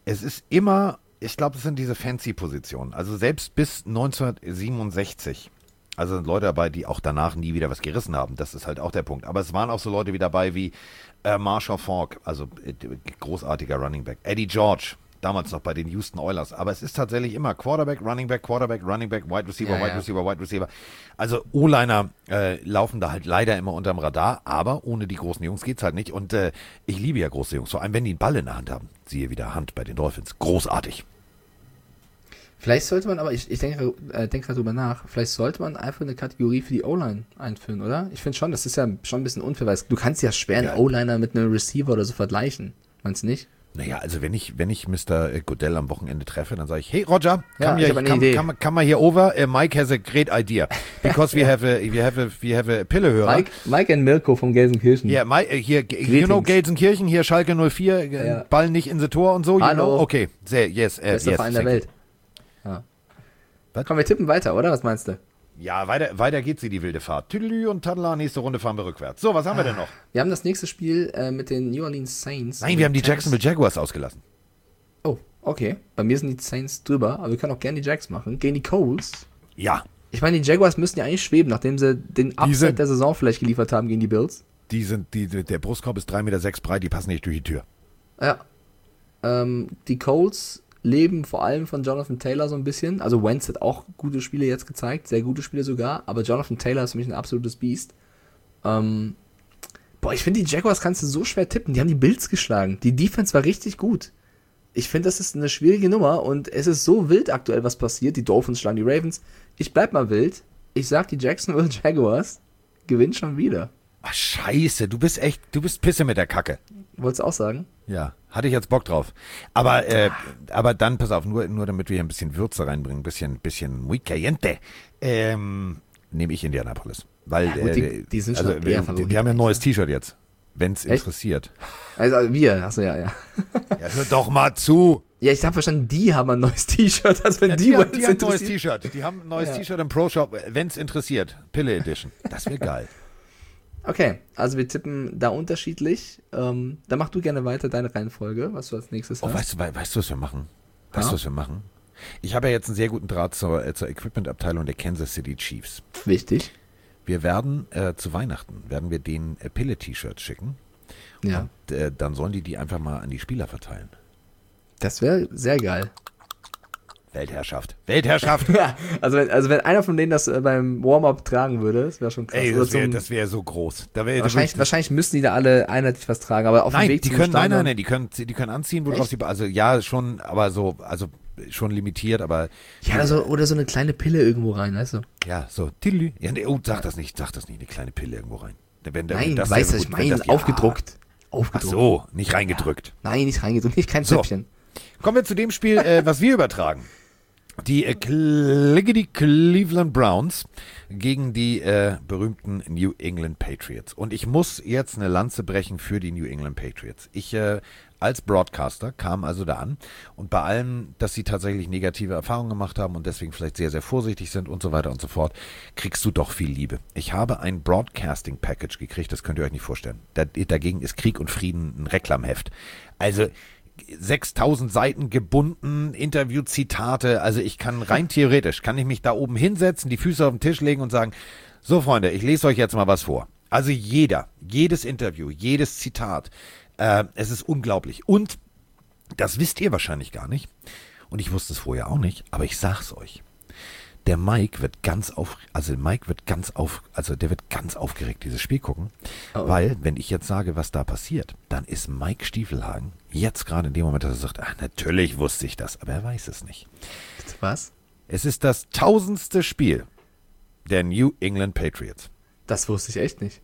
es ist immer, ich glaube, es sind diese Fancy-Positionen. Also selbst bis neunzehnhundertsiebenundsechzig, also sind Leute dabei, die auch danach nie wieder was gerissen haben. Das ist halt auch der Punkt. Aber es waren auch so Leute wie dabei wie äh, Marshall Faulk, also äh, großartiger Running Back. Eddie George, damals noch bei den Houston Oilers. Aber es ist tatsächlich immer Quarterback, Running Back, Quarterback, Running Back, Wide Receiver, Ja, Wide ja. Receiver, Wide Receiver. Also O-Liner äh, laufen da halt leider immer unterm Radar. Aber ohne die großen Jungs geht's halt nicht. Und äh, ich liebe ja große Jungs, vor allem wenn die einen Ball in der Hand haben. Siehe wieder Hand bei den Dolphins. Großartig. Vielleicht sollte man, aber ich, ich denke äh, denk gerade drüber nach, vielleicht sollte man einfach eine Kategorie für die O-Line einführen, oder? Ich finde schon, das ist ja schon ein bisschen unfair, weil du kannst ja schwer einen Ja. O-Liner mit einem Receiver oder so vergleichen. Meinst du nicht? Naja, also wenn ich, wenn ich Mister Goodell am Wochenende treffe, dann sage ich, hey Roger, Ja, come, ich here, hab eine come, Idee. come, come mal here over, uh, Mike has a great idea, because we have a, we have a, we have a Pillehörer. Mike, Mike und Mirko vom Gelsenkirchen. Yeah, Mike, uh, here, you know Gelsenkirchen, hier Schalke null vier, äh, Ja. Ball nicht in the Tor und so, you Hallo. know? Okay, sehr, yes, uh, Bester yes. Verein der thank Welt. Ja. Was? Komm, wir tippen weiter, oder? Was meinst du? you. Ja, weiter, weiter geht sie, die wilde Fahrt. Tüdelü und Tadla, nächste Runde fahren wir rückwärts. So, was haben wir denn noch? Wir haben das nächste Spiel äh, mit den New Orleans Saints. Nein, wir haben die Saints- Jacksonville Jaguars ausgelassen. Oh, okay. Bei mir sind die Saints drüber, aber wir können auch gerne die Jacks machen. Gegen die Coles. Ja, Ich meine, die Jaguars müssen ja eigentlich schweben, nachdem sie den Upset sind- der Saison vielleicht geliefert haben gegen die Bills. die sind, die, der Brustkorb ist drei Meter sechs breit, die passen nicht durch die Tür. Ja. Ähm, die Colts leben vor allem von Jonathan Taylor so ein bisschen. Also Wentz hat auch gute Spiele jetzt gezeigt, sehr gute Spiele sogar, aber Jonathan Taylor ist für mich ein absolutes Biest. Ähm, boah, ich finde, die Jaguars kannst du so schwer tippen. Die haben die Bills geschlagen. Die Defense war richtig gut. Ich finde, das ist eine schwierige Nummer und es ist so wild aktuell, was passiert. Die Dolphins schlagen die Ravens. Ich bleib mal wild. Ich sag, die Jacksonville Jaguars gewinnen schon wieder. Ach, scheiße, du bist echt, du bist Pisse mit der Kacke. Wolltest du auch sagen? Ja, hatte ich jetzt Bock drauf. Aber, äh, aber dann, pass auf, nur, nur damit wir hier ein bisschen Würze reinbringen, ein bisschen, bisschen muy caliente, ähm, nehme ich Indianapolis. Weil, Ja, gut, die- äh, die sind also, schon wir, eher die, Favorit die haben ja ein neues eigentlich, T-Shirt jetzt, wenn's Echt? interessiert. Also wir, achso, ja, ja. Ja, hör doch mal zu. Ja, ich habe verstanden, die haben ein neues T-Shirt, als wenn Ja, die, die, haben, Wentz die haben ein neues interessiert. T-Shirt. Die haben ein neues Ja. T-Shirt im Pro-Shop, wenn's interessiert. Pille Edition. Das wäre geil. Okay, also wir tippen da unterschiedlich. Ähm, dann mach du gerne weiter deine Reihenfolge, was du als nächstes Oh, hast. weißt du, wei- weißt du, was wir machen? Weißt Ja. du, was wir machen? Ich habe ja jetzt einen sehr guten Draht zur, äh, zur Equipment-Abteilung der Kansas City Chiefs. Wichtig. Wir werden äh, zu Weihnachten, werden wir denen äh, Pille-T-Shirts schicken. Ja, Und äh, dann sollen die die einfach mal an die Spieler verteilen. das wäre sehr geil. Weltherrschaft. Weltherrschaft. Ja, also wenn, also wenn einer von denen das äh, beim Warm-Up tragen würde, das wäre schon krass. Ey, Oder das wäre zum- das wär so groß. Da wär, wahrscheinlich, wahrscheinlich müssen die da alle einheitlich was tragen, aber auf nein, dem Weg die zum können, nein, Stadion- nein, nein, die können, die können anziehen, worauf sie, also ja, schon, aber so, also schon limitiert, aber Ja, oder so, oder so eine kleine Pille irgendwo rein, weißt du? ja, so, Tilly. Ja, nee, oh, sag das nicht, sag das nicht, eine kleine Pille irgendwo rein. Wenn, der- Nein, das du weißt, wäre was ich gut, wenn meine, das- ja. aufgedruckt. Ach Aufgedruckt. so, nicht reingedrückt. Nein, nicht reingedrückt, nicht kein So. Zäpfchen. Kommen wir zu dem Spiel, äh, was wir übertragen. Die äh, Cliggity Cleveland Browns gegen die äh, berühmten New England Patriots. Und ich muss jetzt eine Lanze brechen für die New England Patriots. Ich äh, als Broadcaster kam also da an und bei allem, dass sie tatsächlich negative Erfahrungen gemacht haben und deswegen vielleicht sehr, sehr vorsichtig sind und so weiter und so fort, kriegst du doch viel Liebe. Ich habe ein Broadcasting-Package gekriegt, das könnt ihr euch nicht vorstellen. Da, dagegen ist Krieg und Frieden ein Reklamheft. Also sechstausend Seiten gebunden, Interviewzitate, also ich kann rein theoretisch, kann ich mich da oben hinsetzen, die Füße auf den Tisch legen und sagen, so Freunde, ich lese euch jetzt mal was vor. Also jeder, jedes Interview, jedes Zitat, äh, es ist unglaublich. Und das wisst ihr wahrscheinlich gar nicht und ich wusste es vorher auch nicht, aber ich sag's euch. Der Mike wird ganz auf, also Mike wird ganz auf, also der wird ganz aufgeregt dieses Spiel gucken, Oh. weil wenn ich jetzt sage, was da passiert, dann ist Mike Stiefelhagen jetzt gerade in dem Moment, dass er sagt, ach, natürlich wusste ich das, aber er weiß es nicht. Was? Es ist das tausendste Spiel der New England Patriots. Das wusste ich echt nicht.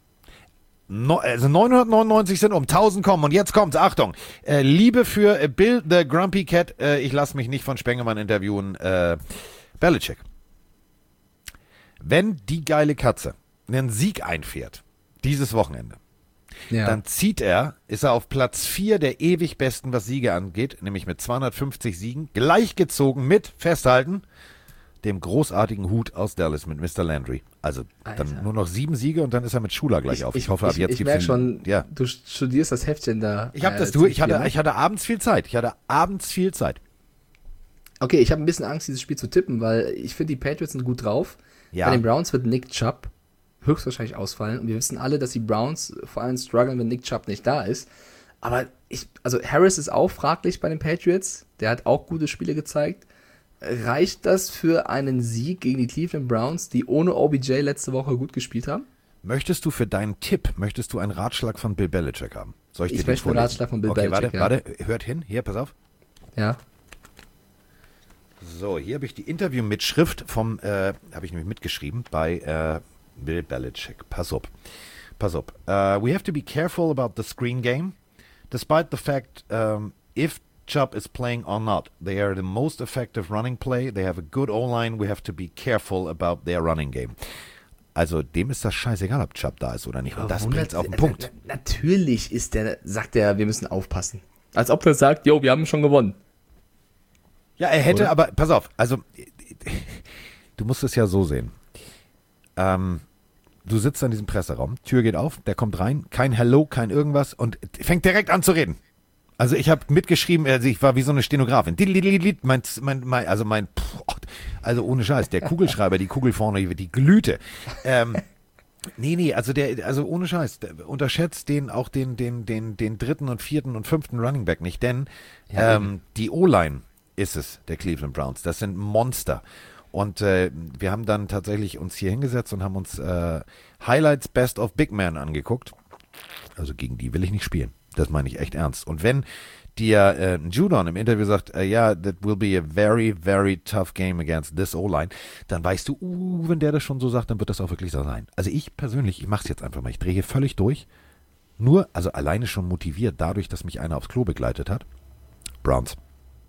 No, also neunhundertneunundneunzig sind um, tausend kommen und jetzt kommt's, Achtung, äh, Liebe für äh, Bill the Grumpy Cat, äh, ich lasse mich nicht von Spengemann interviewen, äh, Belichick. Wenn die geile Katze einen Sieg einfährt, dieses Wochenende, Ja. dann zieht er, ist er auf Platz vier der ewig besten, was Siege angeht, nämlich mit zweihundertfünfzig Siegen, gleichgezogen mit, festhalten, dem großartigen Hut aus Dallas mit Mister Landry. Also Alter. dann nur noch sieben Siege und dann ist er mit Schuler gleich auf. Ich, hoffe, ab ich, jetzt ich gibt's merke den- schon, Ja. du studierst das Heftchen da. Ich habe äh, das durch. Ich ziemlich viel, hatte, ne? ich hatte abends viel Zeit. Ich hatte abends viel Zeit. Okay, ich habe ein bisschen Angst, dieses Spiel zu tippen, weil ich finde, die Patriots sind gut drauf. Ja. Bei den Browns wird Nick Chubb höchstwahrscheinlich ausfallen. Und wir wissen alle, dass die Browns vor allem strugglen, wenn Nick Chubb nicht da ist. Aber ich, also Harris ist auch fraglich bei den Patriots. Der hat auch gute Spiele gezeigt. Reicht das für einen Sieg gegen die Cleveland Browns, die ohne O B J letzte Woche gut gespielt haben? Möchtest du für deinen Tipp, möchtest du einen Ratschlag von Bill Belichick haben? Soll ich, Ich dir den möchte einen vorlesen? Ratschlag von Bill okay, Belichick, warte, ja. warte, hört hin, hier, pass auf. Ja. So, hier habe ich die Interview-Mitschrift vom, äh, habe ich nämlich mitgeschrieben, bei äh, Bill Belichick. Pass auf, pass auf. Uh, we have to be careful about the screen game, despite the fact um, if Chubb is playing or not. They are the most effective running play. They have a good O-line. We have to be careful about their running game. Also dem ist das scheißegal, ob Chubb da ist oder nicht. Und das bringt's auf den Punkt. Na, natürlich ist der, sagt er, wir müssen aufpassen. Als ob er sagt, jo, wir haben schon gewonnen. Ja, er hätte, Oder? aber pass auf, also du musst es ja so sehen. Ähm, du sitzt in diesem Presseraum, Tür geht auf, der kommt rein, kein Hello, kein irgendwas und fängt direkt an zu reden. Also ich habe mitgeschrieben, also ich war wie so eine Stenografin. Dilililil, Mein, mein, mein, also mein, pff, also ohne Scheiß, der Kugelschreiber, die Kugel vorne, die glühte. Ähm, nee, nee, also der, also ohne Scheiß, der, unterschätzt den auch den, den, den, den dritten und vierten und fünften Running Back nicht, denn Ja, ähm, die O-Line ist es, der Cleveland Browns. Das sind Monster. Und äh, wir haben dann tatsächlich uns hier hingesetzt und haben uns äh, Highlights Best of Big Man angeguckt. Also gegen die will ich nicht spielen. Das meine ich echt ernst. Und wenn dir äh, Judon im Interview sagt, ja, uh, yeah, that will be a very, very tough game against this O-Line, dann weißt du, uh, wenn der das schon so sagt, dann wird das auch wirklich so sein. Also ich persönlich, ich mache es jetzt einfach mal. Ich drehe hier völlig durch. Nur, also alleine schon motiviert dadurch, dass mich einer aufs Klo begleitet hat. Browns.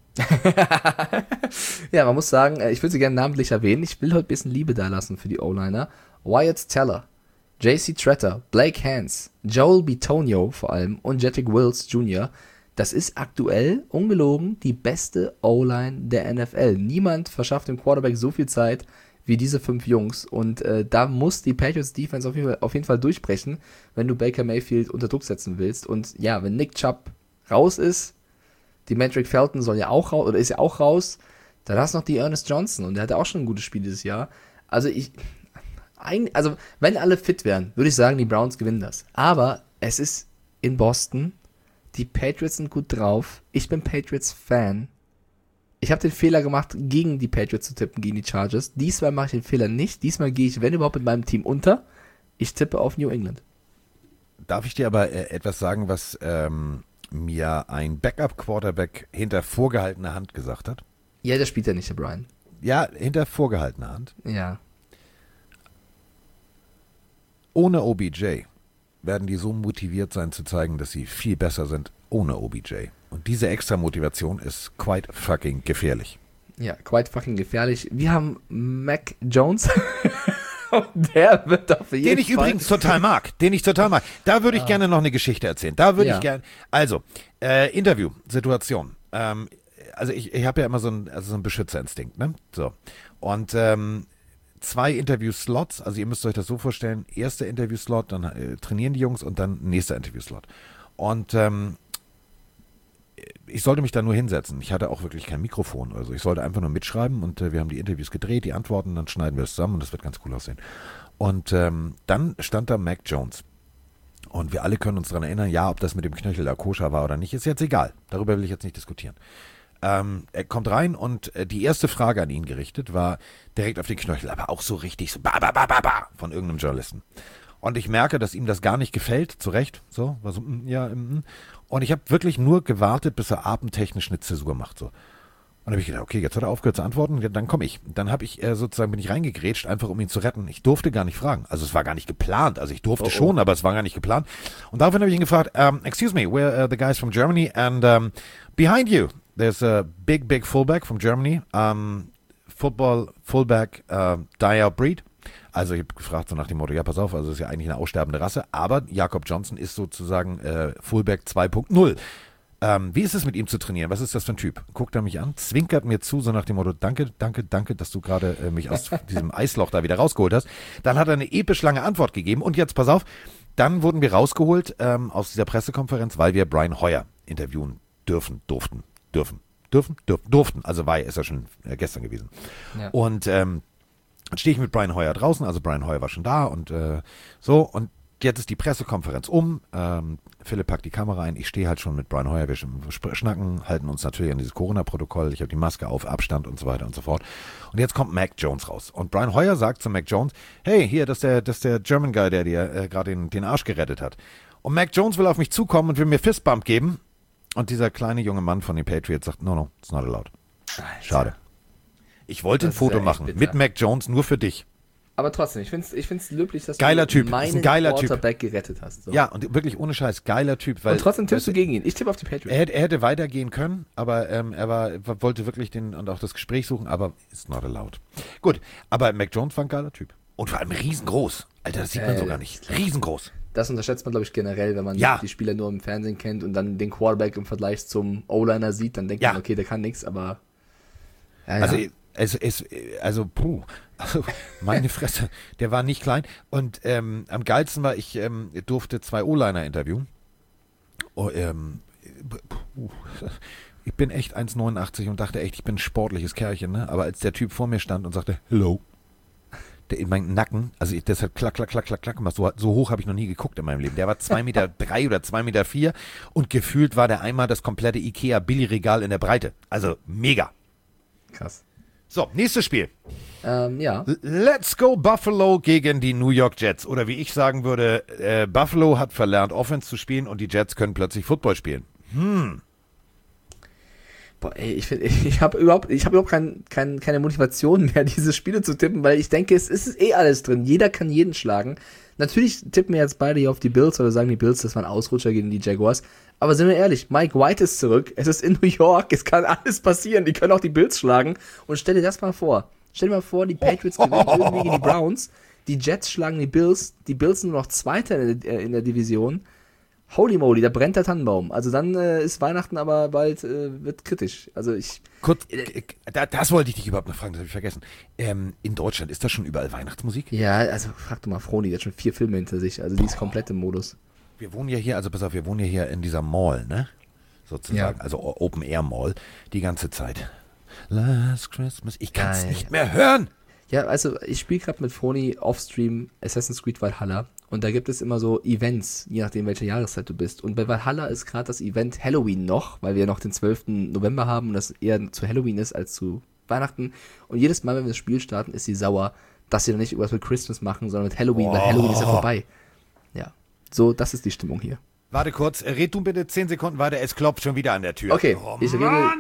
Ja, man muss sagen, äh, ich würde sie gerne namentlich erwähnen. Ich will heute ein bisschen Liebe da lassen für die O-Liner. Wyatt Teller, J C Tretter, Blake Hance, Joel Bitonio vor allem und Jedrick Wills Junior Das ist aktuell, ungelogen, die beste O-Line der N F L. Niemand verschafft dem Quarterback so viel Zeit wie diese fünf Jungs. Und äh, da muss die Patriots Defense auf jeden, Fall, auf jeden Fall durchbrechen, wenn du Baker Mayfield unter Druck setzen willst. Und ja, wenn Nick Chubb raus ist, die Mantrick Felton soll ja auch raus, oder ist ja auch raus, dann hast du noch die Ernest Johnson und der hatte auch schon ein gutes Spiel dieses Jahr. Also ich, eigentlich, also wenn alle fit wären, würde ich sagen, die Browns gewinnen das. Aber es ist in Boston, die Patriots sind gut drauf, ich bin Patriots-Fan. Ich habe den Fehler gemacht, gegen die Patriots zu tippen, gegen die Chargers. Diesmal mache ich den Fehler nicht. Diesmal gehe ich, wenn überhaupt, mit meinem Team unter. Ich tippe auf New England. Darf ich dir aber äh, etwas sagen, was ähm, mir ein Backup-Quarterback hinter vorgehaltener Hand gesagt hat? Ja, der spielt ja nicht, der Brian. Ja, hinter vorgehaltener Hand. Ja. Ohne O B J werden die so motiviert sein zu zeigen, dass sie viel besser sind ohne O B J. Und diese extra Motivation ist quite fucking gefährlich. Ja, quite fucking gefährlich. Wir haben Mac Jones. Und der wird auf jeden Den ich Fall... übrigens total mag. Den ich total mag. Da würde ich gerne noch eine Geschichte erzählen. Da würde Ja. ich gerne... Also, äh, Interview-Situation. Ähm, also ich, ich habe ja immer so einen, also so einen Beschützerinstinkt, ne? So. Und ähm, zwei Interview-Slots, also ihr müsst euch das so vorstellen, erster Interview-Slot, dann äh, trainieren die Jungs und dann nächster Interview-Slot. Und ähm, ich sollte mich da nur hinsetzen. Ich hatte auch wirklich kein Mikrofon. Also ich sollte einfach nur mitschreiben und äh, wir haben die Interviews gedreht, die Antworten, dann schneiden wir es zusammen und das wird ganz cool aussehen. Und ähm, dann stand da Mac Jones. Und wir alle können uns daran erinnern, ja, ob das mit dem Knöchel da koscher war oder nicht, ist jetzt egal. Darüber will ich jetzt nicht diskutieren. Ähm, er kommt rein und äh, die erste Frage an ihn gerichtet war direkt auf den Knöchel, aber auch so richtig so ba, ba, ba, ba, ba von irgendeinem Journalisten. Und ich merke, dass ihm das gar nicht gefällt, zu Recht, so, war so, mm, ja, mm. Und ich habe wirklich nur gewartet, bis er atemtechnisch eine Zäsur macht, so. Und dann habe ich gedacht, okay, jetzt hat er aufgehört zu antworten, dann komme ich. Dann habe ich äh, sozusagen, bin ich reingegrätscht, einfach um ihn zu retten. Ich durfte gar nicht fragen. Also es war gar nicht geplant. Also ich durfte Oh, oh. schon, aber es war gar nicht geplant. Und daraufhin habe ich ihn gefragt, um, excuse me, we're uh, the guys from Germany and um, behind you, there's a big, big fullback from Germany, um, football, fullback, uh, die-out breed. Also ich habe gefragt so nach dem Motto, ja pass auf, also es ist ja eigentlich eine aussterbende Rasse, aber Jakob Johnson ist sozusagen äh, Fullback zwei Punkt null. Ähm, wie ist es mit ihm zu trainieren? Was ist das für ein Typ? Guckt er mich an, zwinkert mir zu, so nach dem Motto, danke, danke, danke, dass du gerade äh, mich aus diesem Eisloch da wieder rausgeholt hast. Dann hat er eine episch lange Antwort gegeben. Und jetzt, pass auf, dann wurden wir rausgeholt ähm, aus dieser Pressekonferenz, weil wir Brian Hoyer interviewen dürfen, durften, dürfen, dürfen, dürfen, durften. Also war er, ist er schon äh, gestern gewesen. Ja. Und ähm, dann stehe ich mit Brian Hoyer draußen, also Brian Hoyer war schon da und äh, so, und jetzt ist die Pressekonferenz um. Ähm, Philipp packt die Kamera ein. Ich stehe halt schon mit Brian Hoyer. Wir schnacken, halten uns natürlich an dieses Corona-Protokoll. Ich habe die Maske auf, Abstand und so weiter und so fort. Und jetzt kommt Mac Jones raus. Und Brian Hoyer sagt zu Mac Jones, hey, hier, das ist der, das ist der German Guy, der dir äh, gerade den, den Arsch gerettet hat. Und Mac Jones will auf mich zukommen und will mir Fistbump geben. Und dieser kleine junge Mann von den Patriots sagt, no, no, it's not allowed. Schade. Ich wollte ein Foto machen mit Mac Jones nur für dich. Aber trotzdem, ich finde es ich find's löblich, dass geiler du typ. meinen Ist ein geiler Quarterback Typ. gerettet hast. So. Ja, und wirklich ohne Scheiß, geiler Typ. Weil, und trotzdem tippst du gegen ihn. Ich tippe auf die Patriots. Er, er hätte weitergehen können, aber ähm, er war, wollte wirklich den und auch das Gespräch suchen, aber it's not allowed. Gut, aber Mac Jones war ein geiler Typ. Und vor allem riesengroß. Alter, das sieht man äh, sogar nicht. Riesengroß. Das unterschätzt man, glaube ich, generell, wenn man ja. die Spieler nur im Fernsehen kennt und dann den Quarterback im Vergleich zum O-Liner sieht, dann denkt ja. man, okay, der kann nichts, aber ja, also ja. Es, es, also, puh, also meine Fresse, der war nicht klein. Und ähm, am geilsten war, ich ähm, durfte zwei O-Liner interviewen. Oh, ähm, puh, ich bin echt eins Komma neunundachtzig und dachte echt, ich bin ein sportliches Kerlchen, ne? Aber als der Typ vor mir stand und sagte, hello, der in meinen Nacken, also ich, das hat klack, klack, klack, klack, klack gemacht. So, so hoch habe ich noch nie geguckt in meinem Leben. Der war zwei Meter drei oder zwei Meter vier und gefühlt war der einmal das komplette Ikea-Billigregal in der Breite. Also mega. Krass. So, nächstes Spiel. Ähm, ja. Let's go Buffalo gegen die New York Jets. Oder wie ich sagen würde, äh, Buffalo hat verlernt, Offense zu spielen und die Jets können plötzlich Football spielen. Hm. Boah, ey, ich finde, ich habe überhaupt, ich habe überhaupt kein, kein, keine Motivation mehr, diese Spiele zu tippen, weil ich denke, es ist eh alles drin. Jeder kann jeden schlagen. Natürlich tippen wir jetzt beide hier auf die Bills oder sagen die Bills, das war ein Ausrutscher gegen die Jaguars. Aber sind wir ehrlich, Mike White ist zurück, es ist in New York, es kann alles passieren, die können auch die Bills schlagen. Und stell dir das mal vor, stell dir mal vor, die Patriots gewinnen irgendwie gegen die Browns, die Jets schlagen die Bills, die Bills sind nur noch Zweiter in der, in der Division. Holy moly, da brennt der Tannenbaum. Also dann äh, ist Weihnachten aber bald, äh, wird kritisch. Also ich... Kurz, äh, da, das wollte ich dich überhaupt noch fragen, das habe ich vergessen. Ähm, in Deutschland, ist das schon überall Weihnachtsmusik? Ja, also frag du mal Froni, die hat schon vier Filme hinter sich, also die ist komplett im Modus. Wir wohnen ja hier, also pass auf, wir wohnen ja hier in dieser Mall, ne? Sozusagen, ja. Also Open Air Mall, die ganze Zeit. Last Christmas, ich kann es nicht mehr hören. Ja, also ich spiele gerade mit Froni Offstream Assassin's Creed Valhalla und da gibt es immer so Events, je nachdem welche Jahreszeit du bist. Und bei Valhalla ist gerade das Event Halloween noch, weil wir noch den zwölften November haben und das eher zu Halloween ist als zu Weihnachten. Und jedes Mal, wenn wir das Spiel starten, ist sie sauer, dass sie dann nicht irgendwas mit Christmas machen, sondern mit Halloween, oh. weil Halloween ist ja vorbei. Ja, so, das ist die Stimmung hier. Warte kurz, red du bitte zehn Sekunden weiter, es klopft schon wieder an der Tür. Okay, oh, ich rede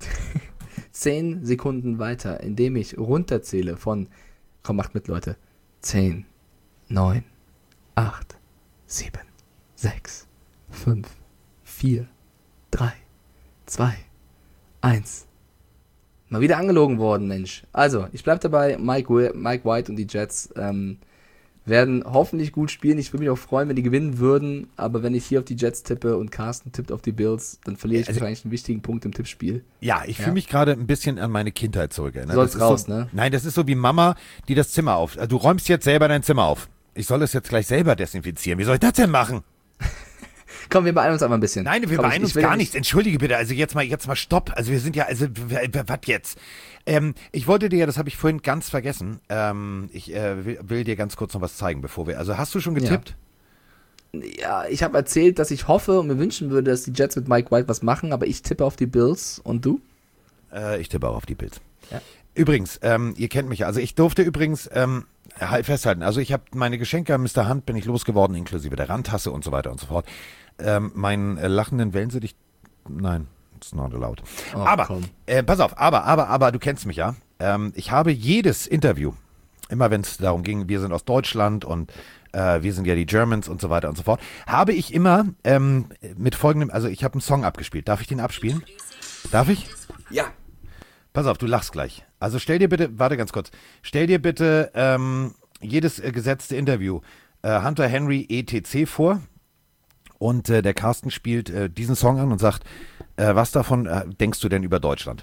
zehn Sekunden weiter, indem ich runterzähle von, komm, macht mit, Leute, zehn, neun, acht, sieben, sechs, fünf, vier, drei, zwei, eins. Mal wieder angelogen worden, Mensch. Also, ich bleib dabei, Mike, Mike White und die Jets ähm, werden hoffentlich gut spielen. Ich würde mich auch freuen, wenn die gewinnen würden, aber wenn ich hier auf die Jets tippe und Carsten tippt auf die Bills, dann verliere ich also, wahrscheinlich einen wichtigen Punkt im Tippspiel. Ja, ich ja. fühle mich gerade ein bisschen an meine Kindheit zurück. Ne? Du sollst raus, so, ne? Nein, das ist so wie Mama, die das Zimmer auf... Du räumst jetzt selber dein Zimmer auf. Ich soll das jetzt gleich selber desinfizieren. Wie soll ich das denn machen? Komm, wir beeilen uns aber ein bisschen. Nein, wir Komm, beeilen uns gar nichts. Entschuldige bitte, also jetzt mal, jetzt mal Stopp. Also wir sind ja, also was jetzt? Ähm, ich wollte dir, das habe ich vorhin ganz vergessen, ähm, ich äh, will, will dir ganz kurz noch was zeigen, bevor wir, also hast du schon getippt? Ja, ja ich habe erzählt, dass ich hoffe und mir wünschen würde, dass die Jets mit Mike White was machen, aber ich tippe auf die Bills. Und du? Äh, ich tippe auch auf die Bills. Ja. Übrigens, ähm, ihr kennt mich ja, also ich durfte übrigens ähm, festhalten, also ich habe meine Geschenke an Mister Hunt bin ich losgeworden, inklusive der Randtasse und so weiter und so fort. Ähm, meinen äh, lachenden Wellensittich, nein, it's not allowed. Oh, aber, äh, pass auf, aber, aber, aber, du kennst mich ja. Ähm, ich habe jedes Interview, immer wenn es darum ging, wir sind aus Deutschland und äh, wir sind ja die Germans und so weiter und so fort, habe ich immer ähm, mit folgendem, also ich habe einen Song abgespielt. Darf ich den abspielen? Darf ich? Ja. Pass auf, du lachst gleich. Also stell dir bitte, warte ganz kurz, stell dir bitte ähm, jedes äh, gesetzte Interview äh, Hunter Henry et cetera vor. Und äh, der Carsten spielt äh, diesen Song an und sagt, äh, was davon äh, denkst du denn über Deutschland?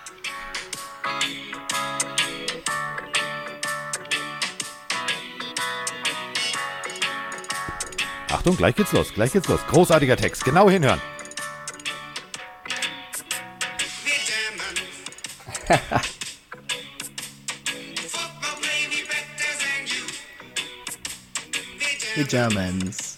Achtung, gleich geht's los, gleich geht's los. Großartiger Text, genau hinhören. Die Germans.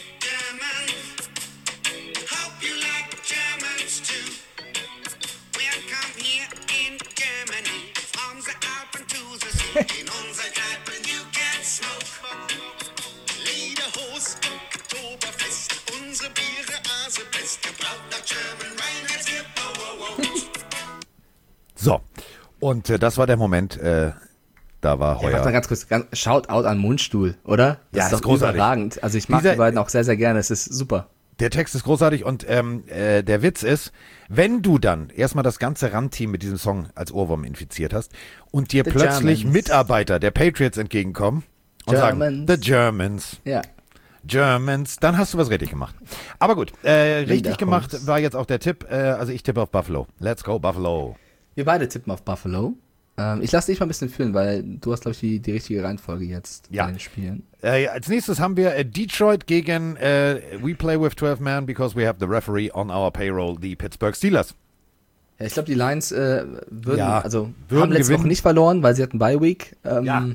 So, und äh, das war der Moment, äh, da war Ja, heuer. warte mal ganz kurz, ganz, Shoutout an Mundstuhl, oder? Das Ja, ist ist doch großartig. überragend. Also ich mag Dieser- die beiden auch sehr, sehr gerne. Es ist super. Der Text ist großartig und ähm, äh, der Witz ist, wenn du dann erstmal das ganze Randteam mit diesem Song als Ohrwurm infiziert hast und dir The plötzlich Germans. Mitarbeiter der Patriots entgegenkommen und sagen, Germans. the Germans, Ja. Germans, dann hast du was richtig gemacht. Aber gut, äh, richtig Leader gemacht Holmes. war jetzt auch der Tipp, äh, also ich tippe auf Buffalo. Let's go Buffalo. Wir beide tippen auf Buffalo. Ähm, ich lasse dich mal ein bisschen fühlen, weil du hast, glaube ich, die, die richtige Reihenfolge jetzt Ja. bei den Spielen. Äh, als nächstes haben wir äh, Detroit gegen äh, We Play with twelve men because we have the referee on our payroll, the Pittsburgh Steelers. Ja, ich glaube, die Lions äh, würden, Ja, also würden haben letzte gewinnen. Woche nicht verloren, weil sie hatten Bye Week. Ähm, Ja.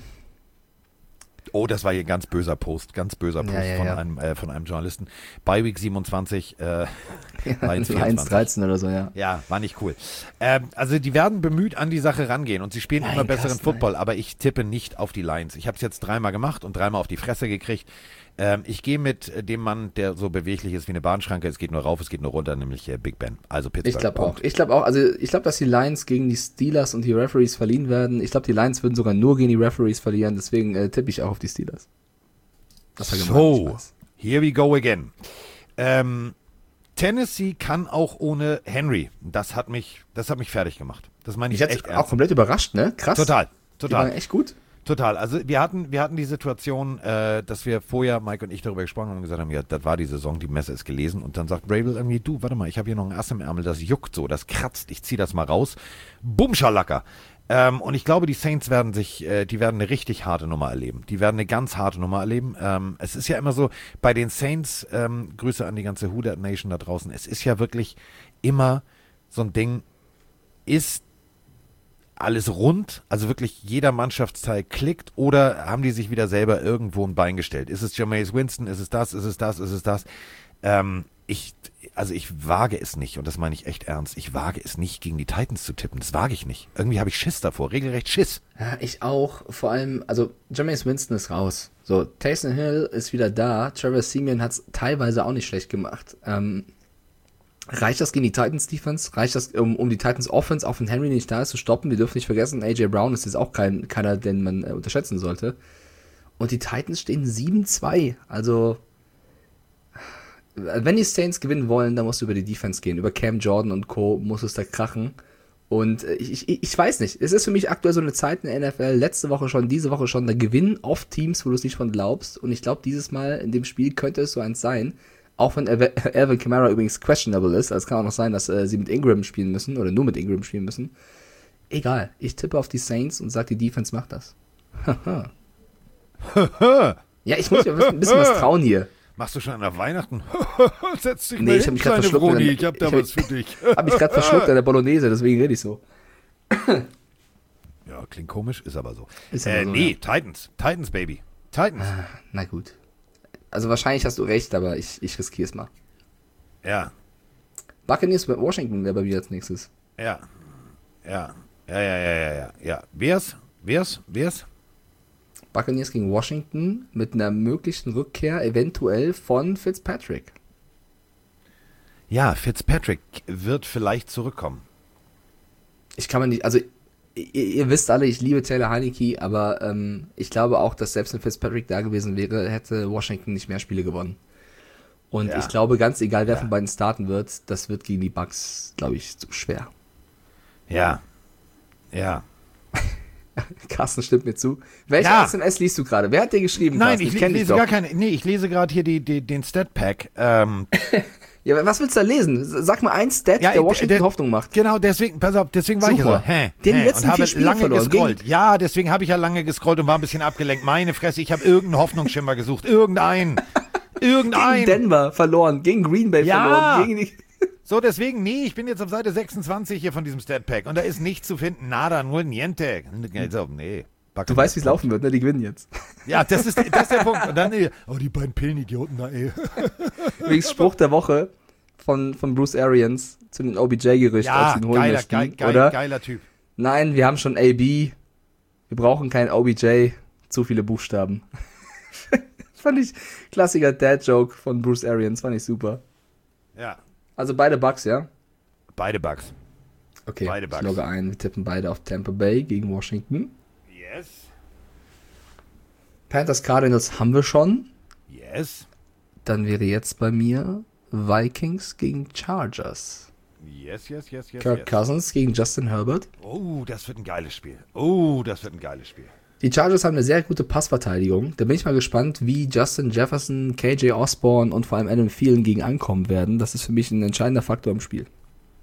Oh, das war hier ein ganz böser Post, ganz böser Post Ja, ja, von, ja. Einem, äh, von einem Journalisten. By Week siebenundzwanzig, äh, Lions eins vierundzwanzig. dreizehn oder so, ja. Ja, war nicht cool. Ähm, also die werden bemüht an die Sache rangehen und sie spielen Nein, immer besseren Carsten, Football, aber ich tippe nicht auf die Lions. Ich habe es jetzt dreimal gemacht und dreimal auf die Fresse gekriegt. Ähm, ich gehe mit äh, dem Mann, der so beweglich ist wie eine Bahnschranke. Es geht nur rauf, es geht nur runter, nämlich äh, Big Ben. Also Pittsburgh. Ich glaube auch. Punkt. Ich glaube auch. Also ich glaube, dass die Lions gegen die Steelers und die Referees verliehen werden. Ich glaube, die Lions würden sogar nur gegen die Referees verlieren. Deswegen äh, tippe ich auch auf die Steelers. Das war gemein, ich So, weiß. here we go again. Ähm, Tennessee kann auch ohne Henry. Das hat mich, das hat mich fertig gemacht. Das meine ich Ich hätte echt auch ernst. komplett überrascht, ne? Krass. Total, Die total. waren echt gut. Total. Also wir hatten, wir hatten die Situation, äh, dass wir vorher, Mike und ich, darüber gesprochen haben und gesagt haben, ja, das war die Saison, die Messe ist gelesen. Und dann sagt Rabel irgendwie, du, warte mal, ich habe hier noch ein Ass im Ärmel, das juckt so, das kratzt, ich zieh das mal raus. Bumm, Schalaka. Ähm, und ich glaube, die Saints werden sich, äh, die werden eine richtig harte Nummer erleben. Die werden eine ganz harte Nummer erleben. Ähm, es ist ja immer so, bei den Saints, ähm, Grüße an die ganze Who Dat Nation da draußen, es ist ja wirklich immer so ein Ding, ist alles rund, also wirklich jeder Mannschaftsteil klickt oder haben die sich wieder selber irgendwo ein Bein gestellt? Ist es Jameis Winston? Ist es das? Ist es das? Ist es das? Ähm, ich, also ich wage es nicht und das meine ich echt ernst. Ich wage es nicht, gegen die Titans zu tippen. Das wage ich nicht. Irgendwie habe ich Schiss davor, regelrecht Schiss. Ja, ich auch. Vor allem, also Jameis Winston ist raus. So, Taysom Hill ist wieder da. Trevor Siemian hat es teilweise auch nicht schlecht gemacht. Ähm, reicht das gegen die Titans Defense? Reicht das, um, um die Titans Offense, auch wenn Henry nicht da ist, zu stoppen? Wir dürfen nicht vergessen, A J Brown ist jetzt auch kein, keiner, den man äh, unterschätzen sollte. Und die Titans stehen sieben zwei. Also, wenn die Saints gewinnen wollen, dann musst du über die Defense gehen. Über Cam Jordan und Co. muss es da krachen. Und äh, ich, ich, ich weiß nicht, es ist für mich aktuell so eine Zeit in der N F L, letzte Woche schon, diese Woche schon, da gewinnen oft Teams, wo du es nicht von glaubst. Und ich glaube, dieses Mal in dem Spiel könnte es so eins sein. Auch wenn Alvin Alvin Kamara übrigens questionable ist. Also es kann auch noch sein, dass äh, sie mit Ingram spielen müssen oder nur mit Ingram spielen müssen. Egal, ich tippe auf die Saints und sage, die Defense macht das. Ja, ich muss mir ein bisschen was trauen hier. Machst du schon an der Weihnachten? Setz dich Nee, mal ich hab hin, mich grad kleine verschluckt Bruni, in- ich hab da ich hab- was für dich. Hab mich gerade verschluckt an der Bolognese, deswegen rede ich so. Ja, klingt komisch, ist aber so. Ist aber äh, so, nee, ja. Titans, Titans, Baby. Titans. Na gut. Also wahrscheinlich hast du recht, aber ich, ich riskiere es mal. Ja, Buccaneers bei Washington wäre bei mir als nächstes. ja, ja, ja, ja, ja, ja, ja, ja. Wer's? Wer's? Wer's? Buccaneers gegen Washington mit einer möglichen Rückkehr eventuell von Fitzpatrick. Ja, Fitzpatrick wird vielleicht zurückkommen. Ich kann mir nicht, also ihr, ihr wisst alle, ich liebe Taylor Heineke, aber ähm, ich glaube auch, dass selbst wenn Fitzpatrick da gewesen wäre, hätte Washington nicht mehr Spiele gewonnen. Und Ja. ich glaube, ganz egal, wer Ja. von beiden starten wird, das wird gegen die Bucks, glaube ich, zu schwer. Ja, ja. Carsten stimmt mir zu. Welche Ja. S M S liest du gerade? Wer hat dir geschrieben, Nein, Carsten? ich, kenn le- dich lese doch. gar keine. Nee, ich lese gerade hier die, die, den Stat-Pack. Ähm, Ja, aber was willst du da lesen? Sag mal ein Stat, Ja, der äh, Washington der- Hoffnung macht. Genau, deswegen, pass auf, deswegen war ich ja Super. so, hä, Die haben die hä, letzten und habe vier Spiele lange verloren. gescrollt. Ja, deswegen habe ich ja lange gescrollt und war ein bisschen abgelenkt. Meine Fresse, ich habe irgendeinen Hoffnungsschimmer gesucht. Irgendeinen. Irgendeinen. Gegen Denver verloren, gegen Green Bay Ja. verloren, gegen die... So, deswegen, nee, ich bin jetzt auf Seite sechsundzwanzig hier von diesem Stat-Pack und da ist nichts zu finden. Nada, nur niente. So, nee. Du weißt, wie es laufen wird, ne? Die gewinnen jetzt. Ja, das ist, das ist der Punkt. Und dann, ey, oh, die beiden Pillenidioten da, ey. Übrigens Spruch der Woche von, von Bruce Arians zu den O B J-Gerüchten, Ja, als sie ihn holen geiler, möchten, geil, geil, oder? geiler Typ. Nein, wir haben schon A B. Wir brauchen kein O B J. Zu viele Buchstaben. Fand ich klassischer Dad-Joke von Bruce Arians. Fand ich super. Ja, Also beide Bucks, ja? beide Bugs. Okay, Beide ich Bucks. logge ein. Wir tippen beide auf Tampa Bay gegen Washington. Yes, Panthers Cardinals haben wir schon. yes, Dann wäre jetzt bei mir Vikings gegen Chargers. yes, yes, yes, yes, Kirk yes. Cousins gegen Justin Herbert. Oh, das wird ein geiles Spiel. Oh, das wird ein geiles Spiel. Die Chargers haben eine sehr gute Passverteidigung. Da bin ich mal gespannt, wie Justin Jefferson, K J Osborne und vor allem Adam Thielen gegen ankommen werden. Das ist für mich ein entscheidender Faktor im Spiel.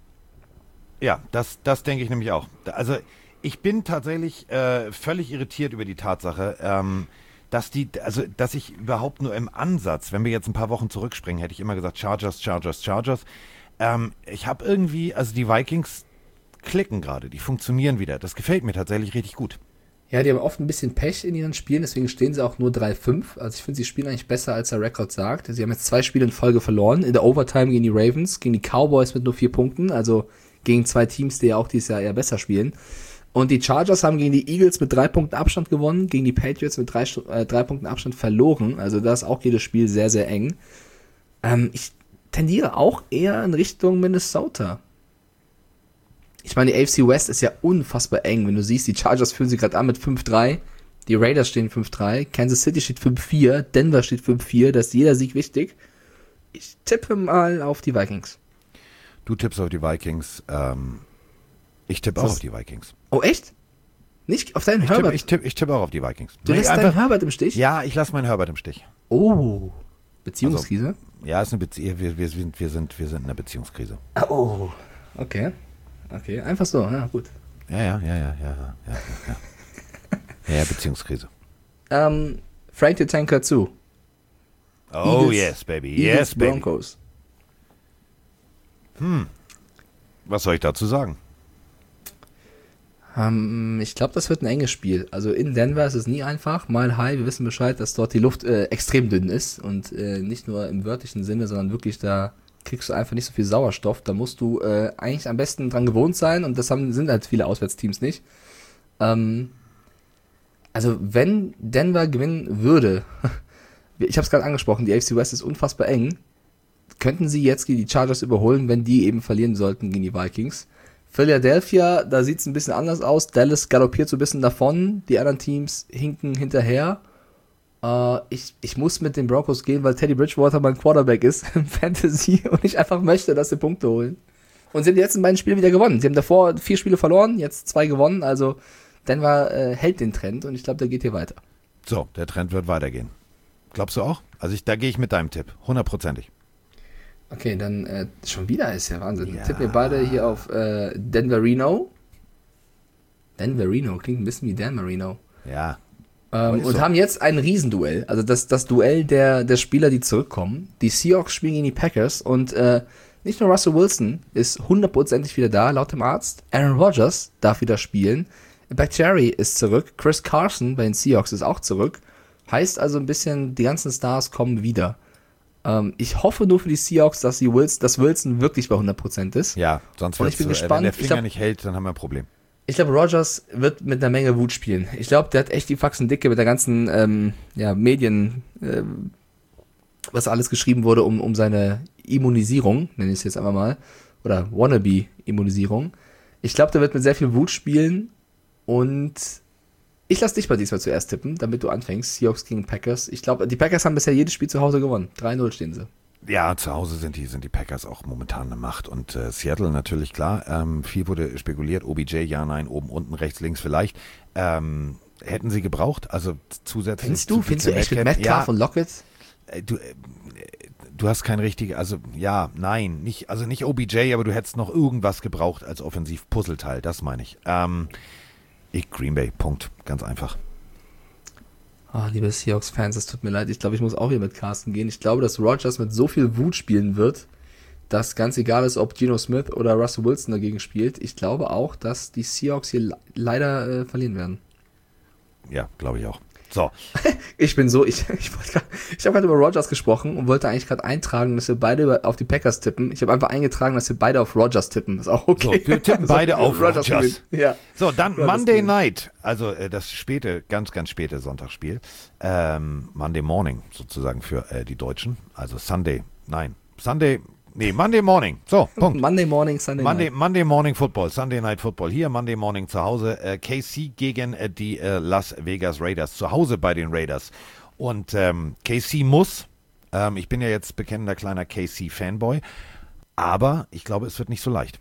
Ja, das, das denke ich nämlich auch. Da- Also ich bin tatsächlich äh, völlig irritiert über die Tatsache, ähm, dass die, also dass ich überhaupt nur im Ansatz, wenn wir jetzt ein paar Wochen zurückspringen, hätte ich immer gesagt Chargers, Chargers, Chargers. Ähm, ich habe irgendwie, also die Vikings klicken gerade, die funktionieren wieder. Das gefällt mir tatsächlich richtig gut. Ja, die haben oft ein bisschen Pech in ihren Spielen, deswegen stehen sie auch nur drei fünf. Also ich finde, sie spielen eigentlich besser, als der Rekord sagt. Sie haben jetzt zwei Spiele in Folge verloren. In der Overtime gegen die Ravens, gegen die Cowboys mit nur vier Punkten, also gegen zwei Teams, die ja auch dieses Jahr eher besser spielen. Und die Chargers haben gegen die Eagles mit drei Punkten Abstand gewonnen, gegen die Patriots mit drei, Stu- äh, drei Punkten Abstand verloren. Also da ist auch jedes Spiel sehr, sehr eng. Ähm, ich tendiere auch eher in Richtung Minnesota. Ich meine, die A F C West ist ja unfassbar eng. Wenn du siehst, die Chargers führen sie gerade an mit fünf drei, die Raiders stehen fünf drei, Kansas City steht fünf vier, Denver steht fünf vier, da ist jeder Sieg wichtig. Ich tippe mal auf die Vikings. Du tippst auf die Vikings, ähm, ich tippe auch Was? auf die Vikings. Oh, echt? Nicht auf deinen Ich Herbert? tippe ich tipp, ich tipp auch auf die Vikings. du Nee, lässt einfach- deinen Herbert im Stich? Ja, ich lasse meinen Herbert im Stich. Oh, Beziehungskrise? Ja, ist eine Bezie wir, wir, sind, wir, sind, wir sind in einer Beziehungskrise. Oh, okay. Okay, einfach so, ja, gut. Ja, ja, ja, ja, ja, ja, ja, ja. Ja, ja, Beziehungskrise. Ähm, Frank the Tank hört zu. Oh Eagles- yes, baby, Eagles, yes, baby. Broncos. Was soll ich dazu sagen? Ähm, ich glaube, das wird ein enges Spiel. Also in Denver ist es nie einfach. Mile High, wir wissen Bescheid, dass dort die Luft äh, extrem dünn ist. Und äh, nicht nur im wörtlichen Sinne, sondern wirklich, da kriegst du einfach nicht so viel Sauerstoff. Da musst du äh, eigentlich am besten dran gewohnt sein. Und das haben, sind halt viele Auswärtsteams nicht. Ähm, also wenn Denver gewinnen würde, ich habe es gerade angesprochen, die A F C West ist unfassbar eng. Könnten sie jetzt gegen die Chargers überholen, wenn die eben verlieren sollten gegen die Vikings. Philadelphia, da sieht es ein bisschen anders aus. Dallas galoppiert so ein bisschen davon. Die anderen Teams hinken hinterher. Äh, ich, ich muss mit den Broncos gehen, weil Teddy Bridgewater mein Quarterback ist im Fantasy und ich einfach möchte, dass sie Punkte holen. Und sie haben die letzten beiden Spiele wieder gewonnen. Sie haben davor vier Spiele verloren, jetzt zwei gewonnen. Also Denver äh, hält den Trend und ich glaube, der geht hier weiter. So, der Trend wird weitergehen. Glaubst du auch? Also ich, da gehe ich mit deinem Tipp, hundertprozentig. Okay, dann äh, schon wieder ist ja Wahnsinn. Ja. Tippen wir beide hier auf äh, Denver Reno. Denver Reno klingt ein bisschen wie Dan Marino. Ja, Ähm, ist und so. haben jetzt ein Riesenduell. Also das, das Duell der, der Spieler, die zurückkommen. Die Seahawks spielen gegen die Packers und äh, nicht nur Russell Wilson ist hundertprozentig wieder da, laut dem Arzt. Aaron Rodgers darf wieder spielen. Bakhtiari ist zurück. Chris Carson bei den Seahawks ist auch zurück. Heißt also ein bisschen, die ganzen Stars kommen wieder. Ähm, ich hoffe nur für die Seahawks, dass, die Wilson, dass Wilson wirklich bei hundert Prozent ist. ja, sonst Und wird's ich bin so, äh, gespannt. wenn der Ich Finger glaub- nicht hält, dann haben wir ein Problem. Ich glaube, Rodgers wird mit einer Menge Wut spielen. Ich glaube, der hat echt die Faxen dicke mit der ganzen ähm, ja, Medien, ähm, was alles geschrieben wurde, um, um seine Immunisierung, nenne ich es jetzt einfach mal, oder Wannabe-Immunisierung. Ich glaube, der wird mit sehr viel Wut spielen und ich lasse dich mal diesmal zuerst tippen, damit du anfängst. Seahawks gegen Packers. Ich glaube, die Packers haben bisher jedes Spiel zu Hause gewonnen. drei null stehen sie. Ja, zu Hause sind die, sind die Packers auch momentan eine Macht. Und äh, Seattle natürlich, klar. Ähm, viel wurde spekuliert. O B J, ja, nein, oben, unten, rechts, links vielleicht. Ähm, hätten sie gebraucht, also zusätzlich. Findest du, zu findest du echt mit Metcalf? Metcalf Ja, und Lockett? äh, du, äh, du hast kein richtiges, also ja, nein, nicht, also nicht O B J, aber du hättest noch irgendwas gebraucht als Offensiv-Puzzleteil, das meine ich. Ähm, ich Green Bay, Punkt, ganz einfach. Oh, liebe Seahawks-Fans, es tut mir leid. Ich glaube, ich muss auch hier mit Carsten gehen. Ich glaube, dass Rodgers mit so viel Wut spielen wird, dass ganz egal ist, ob Geno Smith oder Russell Wilson dagegen spielt. Ich glaube auch, dass die Seahawks hier le- leider äh, verlieren werden. Ja, glaube ich auch. So. Ich bin so, ich, ich, wollte grad- ich habe gerade über Rodgers gesprochen und wollte eigentlich gerade eintragen, dass wir beide über- auf die Packers tippen. Ich habe einfach eingetragen, dass wir beide auf Rodgers tippen. Ist auch okay. So, wir tippen Also, beide auf Rodgers. gewinnt. Ja. So, dann Ja, das Monday geht. Night, also äh, das späte, ganz, ganz späte Sonntagsspiel. Ähm, Monday Morning sozusagen für äh, die Deutschen. Also Sunday, nein, Sunday, nee, Monday Morning. So, Punkt. Monday Morning, Sunday Monday, Night. Monday Morning Football, Sunday Night Football. Hier Monday Morning zu Hause. Äh, K C gegen äh, die äh, Las Vegas Raiders. Zu Hause bei den Raiders. Und ähm, K C muss, ähm, ich bin ja jetzt bekennender kleiner K C-Fanboy, aber ich glaube, es wird nicht so leicht.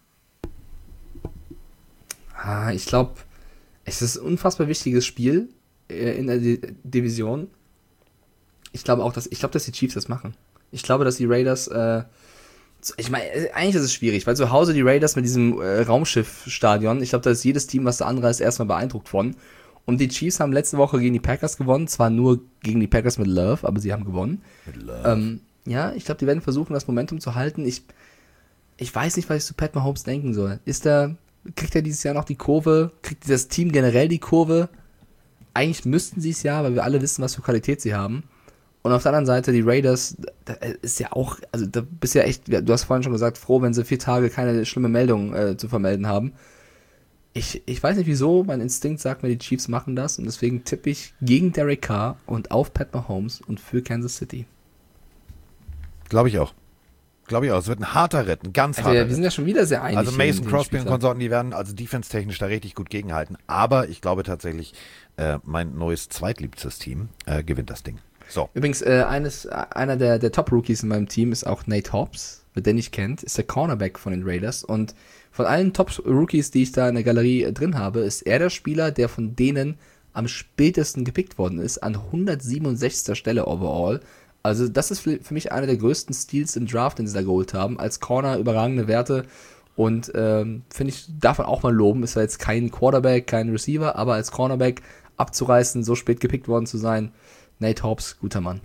Ah, ich glaube, es ist ein unfassbar wichtiges Spiel äh, in der D- Division. Ich glaube auch, dass ich glaube, dass die Chiefs das machen. Ich glaube, dass die Raiders, äh, ich meine, äh, eigentlich ist es schwierig, weil zu Hause die Raiders mit diesem äh, Raumschiff-Stadion, ich glaube, da ist jedes Team, was da anreist, erstmal beeindruckt von. Und die Chiefs haben letzte Woche gegen die Packers gewonnen, zwar nur gegen die Packers mit Love, aber sie haben gewonnen. Mit Love. Ähm, ja, ich glaube, die werden versuchen, das Momentum zu halten. Ich, ich weiß nicht, was ich zu Pat Mahomes denken soll. Ist er, kriegt er dieses Jahr noch die Kurve? Kriegt das Team generell die Kurve? Eigentlich müssten sie es ja, weil wir alle wissen, was für Qualität sie haben. Und auf der anderen Seite, die Raiders, da ist ja auch, also da bist ja echt, du hast vorhin schon gesagt, froh, wenn sie vier Tage keine schlimme Meldung äh, zu vermelden haben. Ich, ich weiß nicht wieso, mein Instinkt sagt mir, die Chiefs machen das und deswegen tippe ich gegen Derek Carr und auf Pat Mahomes und für Kansas City. Glaube ich auch. Glaube ich auch. Es wird ein harter Ritt, ein ganz Also harter ja, wir sind ja schon wieder sehr einig. Also in Mason dem Crosby und Spieltag. Konsorten, die werden also defense-technisch da richtig gut gegenhalten. Aber ich glaube tatsächlich, äh, mein neues zweitliebstes Team äh, gewinnt das Ding. So. Übrigens, äh, eines, einer der, der Top-Rookies in meinem Team ist auch Nate Hobbs, wer den nicht kennt, ist der Cornerback von den Raiders. Und von allen Top-Rookies, die ich da in der Galerie äh, drin habe, ist er der Spieler, der von denen am spätesten gepickt worden ist, an hundertsiebenundsechzigster Stelle overall. Also das ist für, für mich einer der größten Steals im Draft, den sie da geholt haben. Als Corner überragende Werte und ähm, finde ich, darf man auch mal loben. Ist ja jetzt kein Quarterback, kein Receiver, aber als Cornerback abzureißen, so spät gepickt worden zu sein, Nate Hobbs, guter Mann.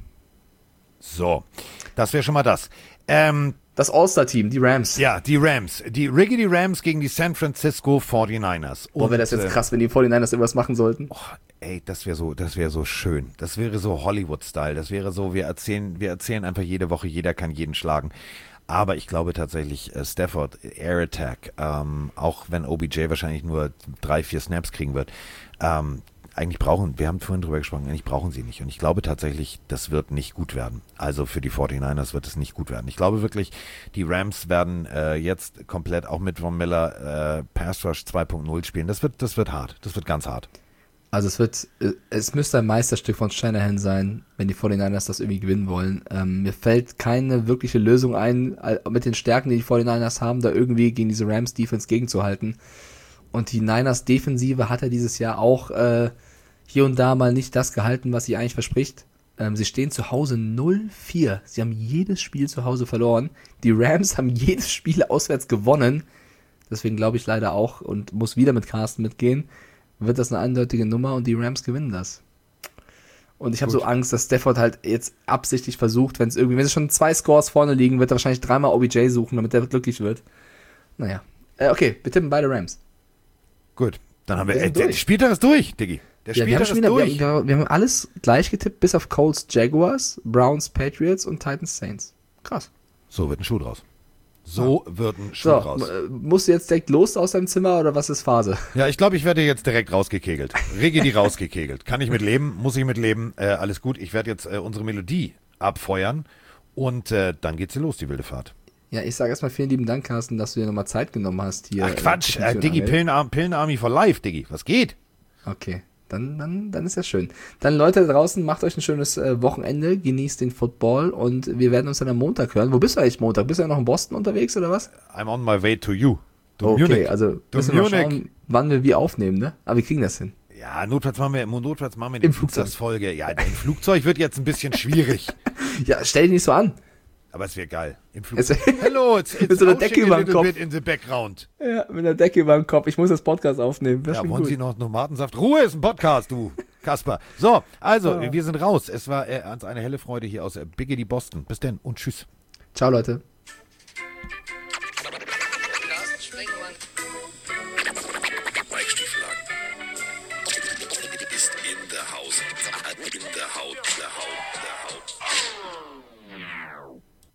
So. Das wäre schon mal das. Ähm, Das All-Star-Team, die Rams. ja, die Rams. Die Riggedy Rams gegen die San Francisco forty-niners. Boah, wäre das jetzt äh, krass, wenn die forty-niners irgendwas machen sollten. Oh, ey, das wäre so, das wäre so schön. Das wäre so Hollywood-Style. Das wäre so, wir erzählen, wir erzählen einfach jede Woche, jeder kann jeden schlagen. Aber ich glaube tatsächlich, äh, Stafford, Air Attack, ähm, auch wenn O B J wahrscheinlich nur drei, vier Snaps kriegen wird, ähm, eigentlich brauchen, wir haben vorhin drüber gesprochen, eigentlich brauchen sie nicht. Und ich glaube tatsächlich, das wird nicht gut werden. Also für die forty-niners wird es nicht gut werden. Ich glaube wirklich, die Rams werden äh, jetzt komplett auch mit Von Miller äh, Pass Rush zwei Punkt null spielen. Das wird, das wird hart. Das wird ganz hart. Also es wird, äh, es müsste ein Meisterstück von Shanahan sein, wenn die forty-niners das irgendwie gewinnen wollen. Ähm, mir fällt keine wirkliche Lösung ein, äh, mit den Stärken, die die forty-niners haben, da irgendwie gegen diese Rams-Defense gegenzuhalten. Und die Niners-Defensive hat ja dieses Jahr auch äh, hier und da mal nicht das gehalten, was sie eigentlich verspricht. Ähm, sie stehen zu Hause null vier. Sie haben jedes Spiel zu Hause verloren. Die Rams haben jedes Spiel auswärts gewonnen. Deswegen glaube ich leider auch und muss wieder mit Carsten mitgehen, wird das eine eindeutige Nummer und die Rams gewinnen das. Und ich habe so Angst, dass Stafford halt jetzt absichtlich versucht, wenn es irgendwie, wenn sie schon zwei Scores vorne liegen, wird er wahrscheinlich dreimal O B J suchen, damit der glücklich wird. Naja. Äh, okay, wir tippen beide Rams. Gut, dann haben wir, Wir äh, sind der durch. Spieltag ist durch, Diggi. Der Ja, wir haben, Spieltag schon ist wieder, wir, durch. wir, wir haben alles gleich getippt, bis auf Colts, Jaguars, Browns, Patriots und Titans, Saints. Krass. So wird ein Schuh draus. So wird ein Schuh So, draus. äh, musst du jetzt direkt los aus deinem Zimmer oder was ist Phase? Ja, ich glaube, ich werde jetzt direkt rausgekegelt. Rigidi rausgekegelt. Kann ich mit leben, muss ich mit leben. Äh, alles gut. Ich werde jetzt äh, unsere Melodie abfeuern und äh, dann geht's hier los, die wilde Fahrt. Ja, ich sage erstmal vielen lieben Dank, Carsten, dass du dir nochmal Zeit genommen hast hier. Ach Quatsch, äh, äh, für Diggi, Angel. Pillenarm, Pillenarmy for life, Diggi. Was geht? Okay, Dann, dann, dann ist das schön. Dann Leute da draußen, macht euch ein schönes äh, Wochenende, genießt den Football und wir werden uns dann am Montag hören. Wo bist du eigentlich Montag? Bist du ja noch in Boston unterwegs oder was? I'm on my way to you. To okay, Munich. also To müssen wir mal Munich. schauen, wann wir wie aufnehmen, ne? Aber wir kriegen das hin. Ja, notfalls machen wir, notfalls machen wir Im eine Flugzeug. Flugzeugfolge. Ja, im Flugzeug wird jetzt ein bisschen schwierig. Ja, stell dich nicht so an. Aber es wäre geil. Im Es- Flugzeug. Hello, it's, it's Mit so einer rausching Decke a über dem little Kopf. bit in the background. Ja, mit einer Decke über dem Kopf. Ich muss das Podcast aufnehmen. Das Ja, klingt wollen gut. Sie noch Tomatensaft? Ruhe ist ein Podcast, du Kasper. So, also, wir sind raus. Es war äh, uns eine helle Freude hier aus äh, Biggity Boston. Bis denn und tschüss. Ciao, Leute. Mike Stieflagen ist in der Haus. In der Haut, der Haut, der Haut.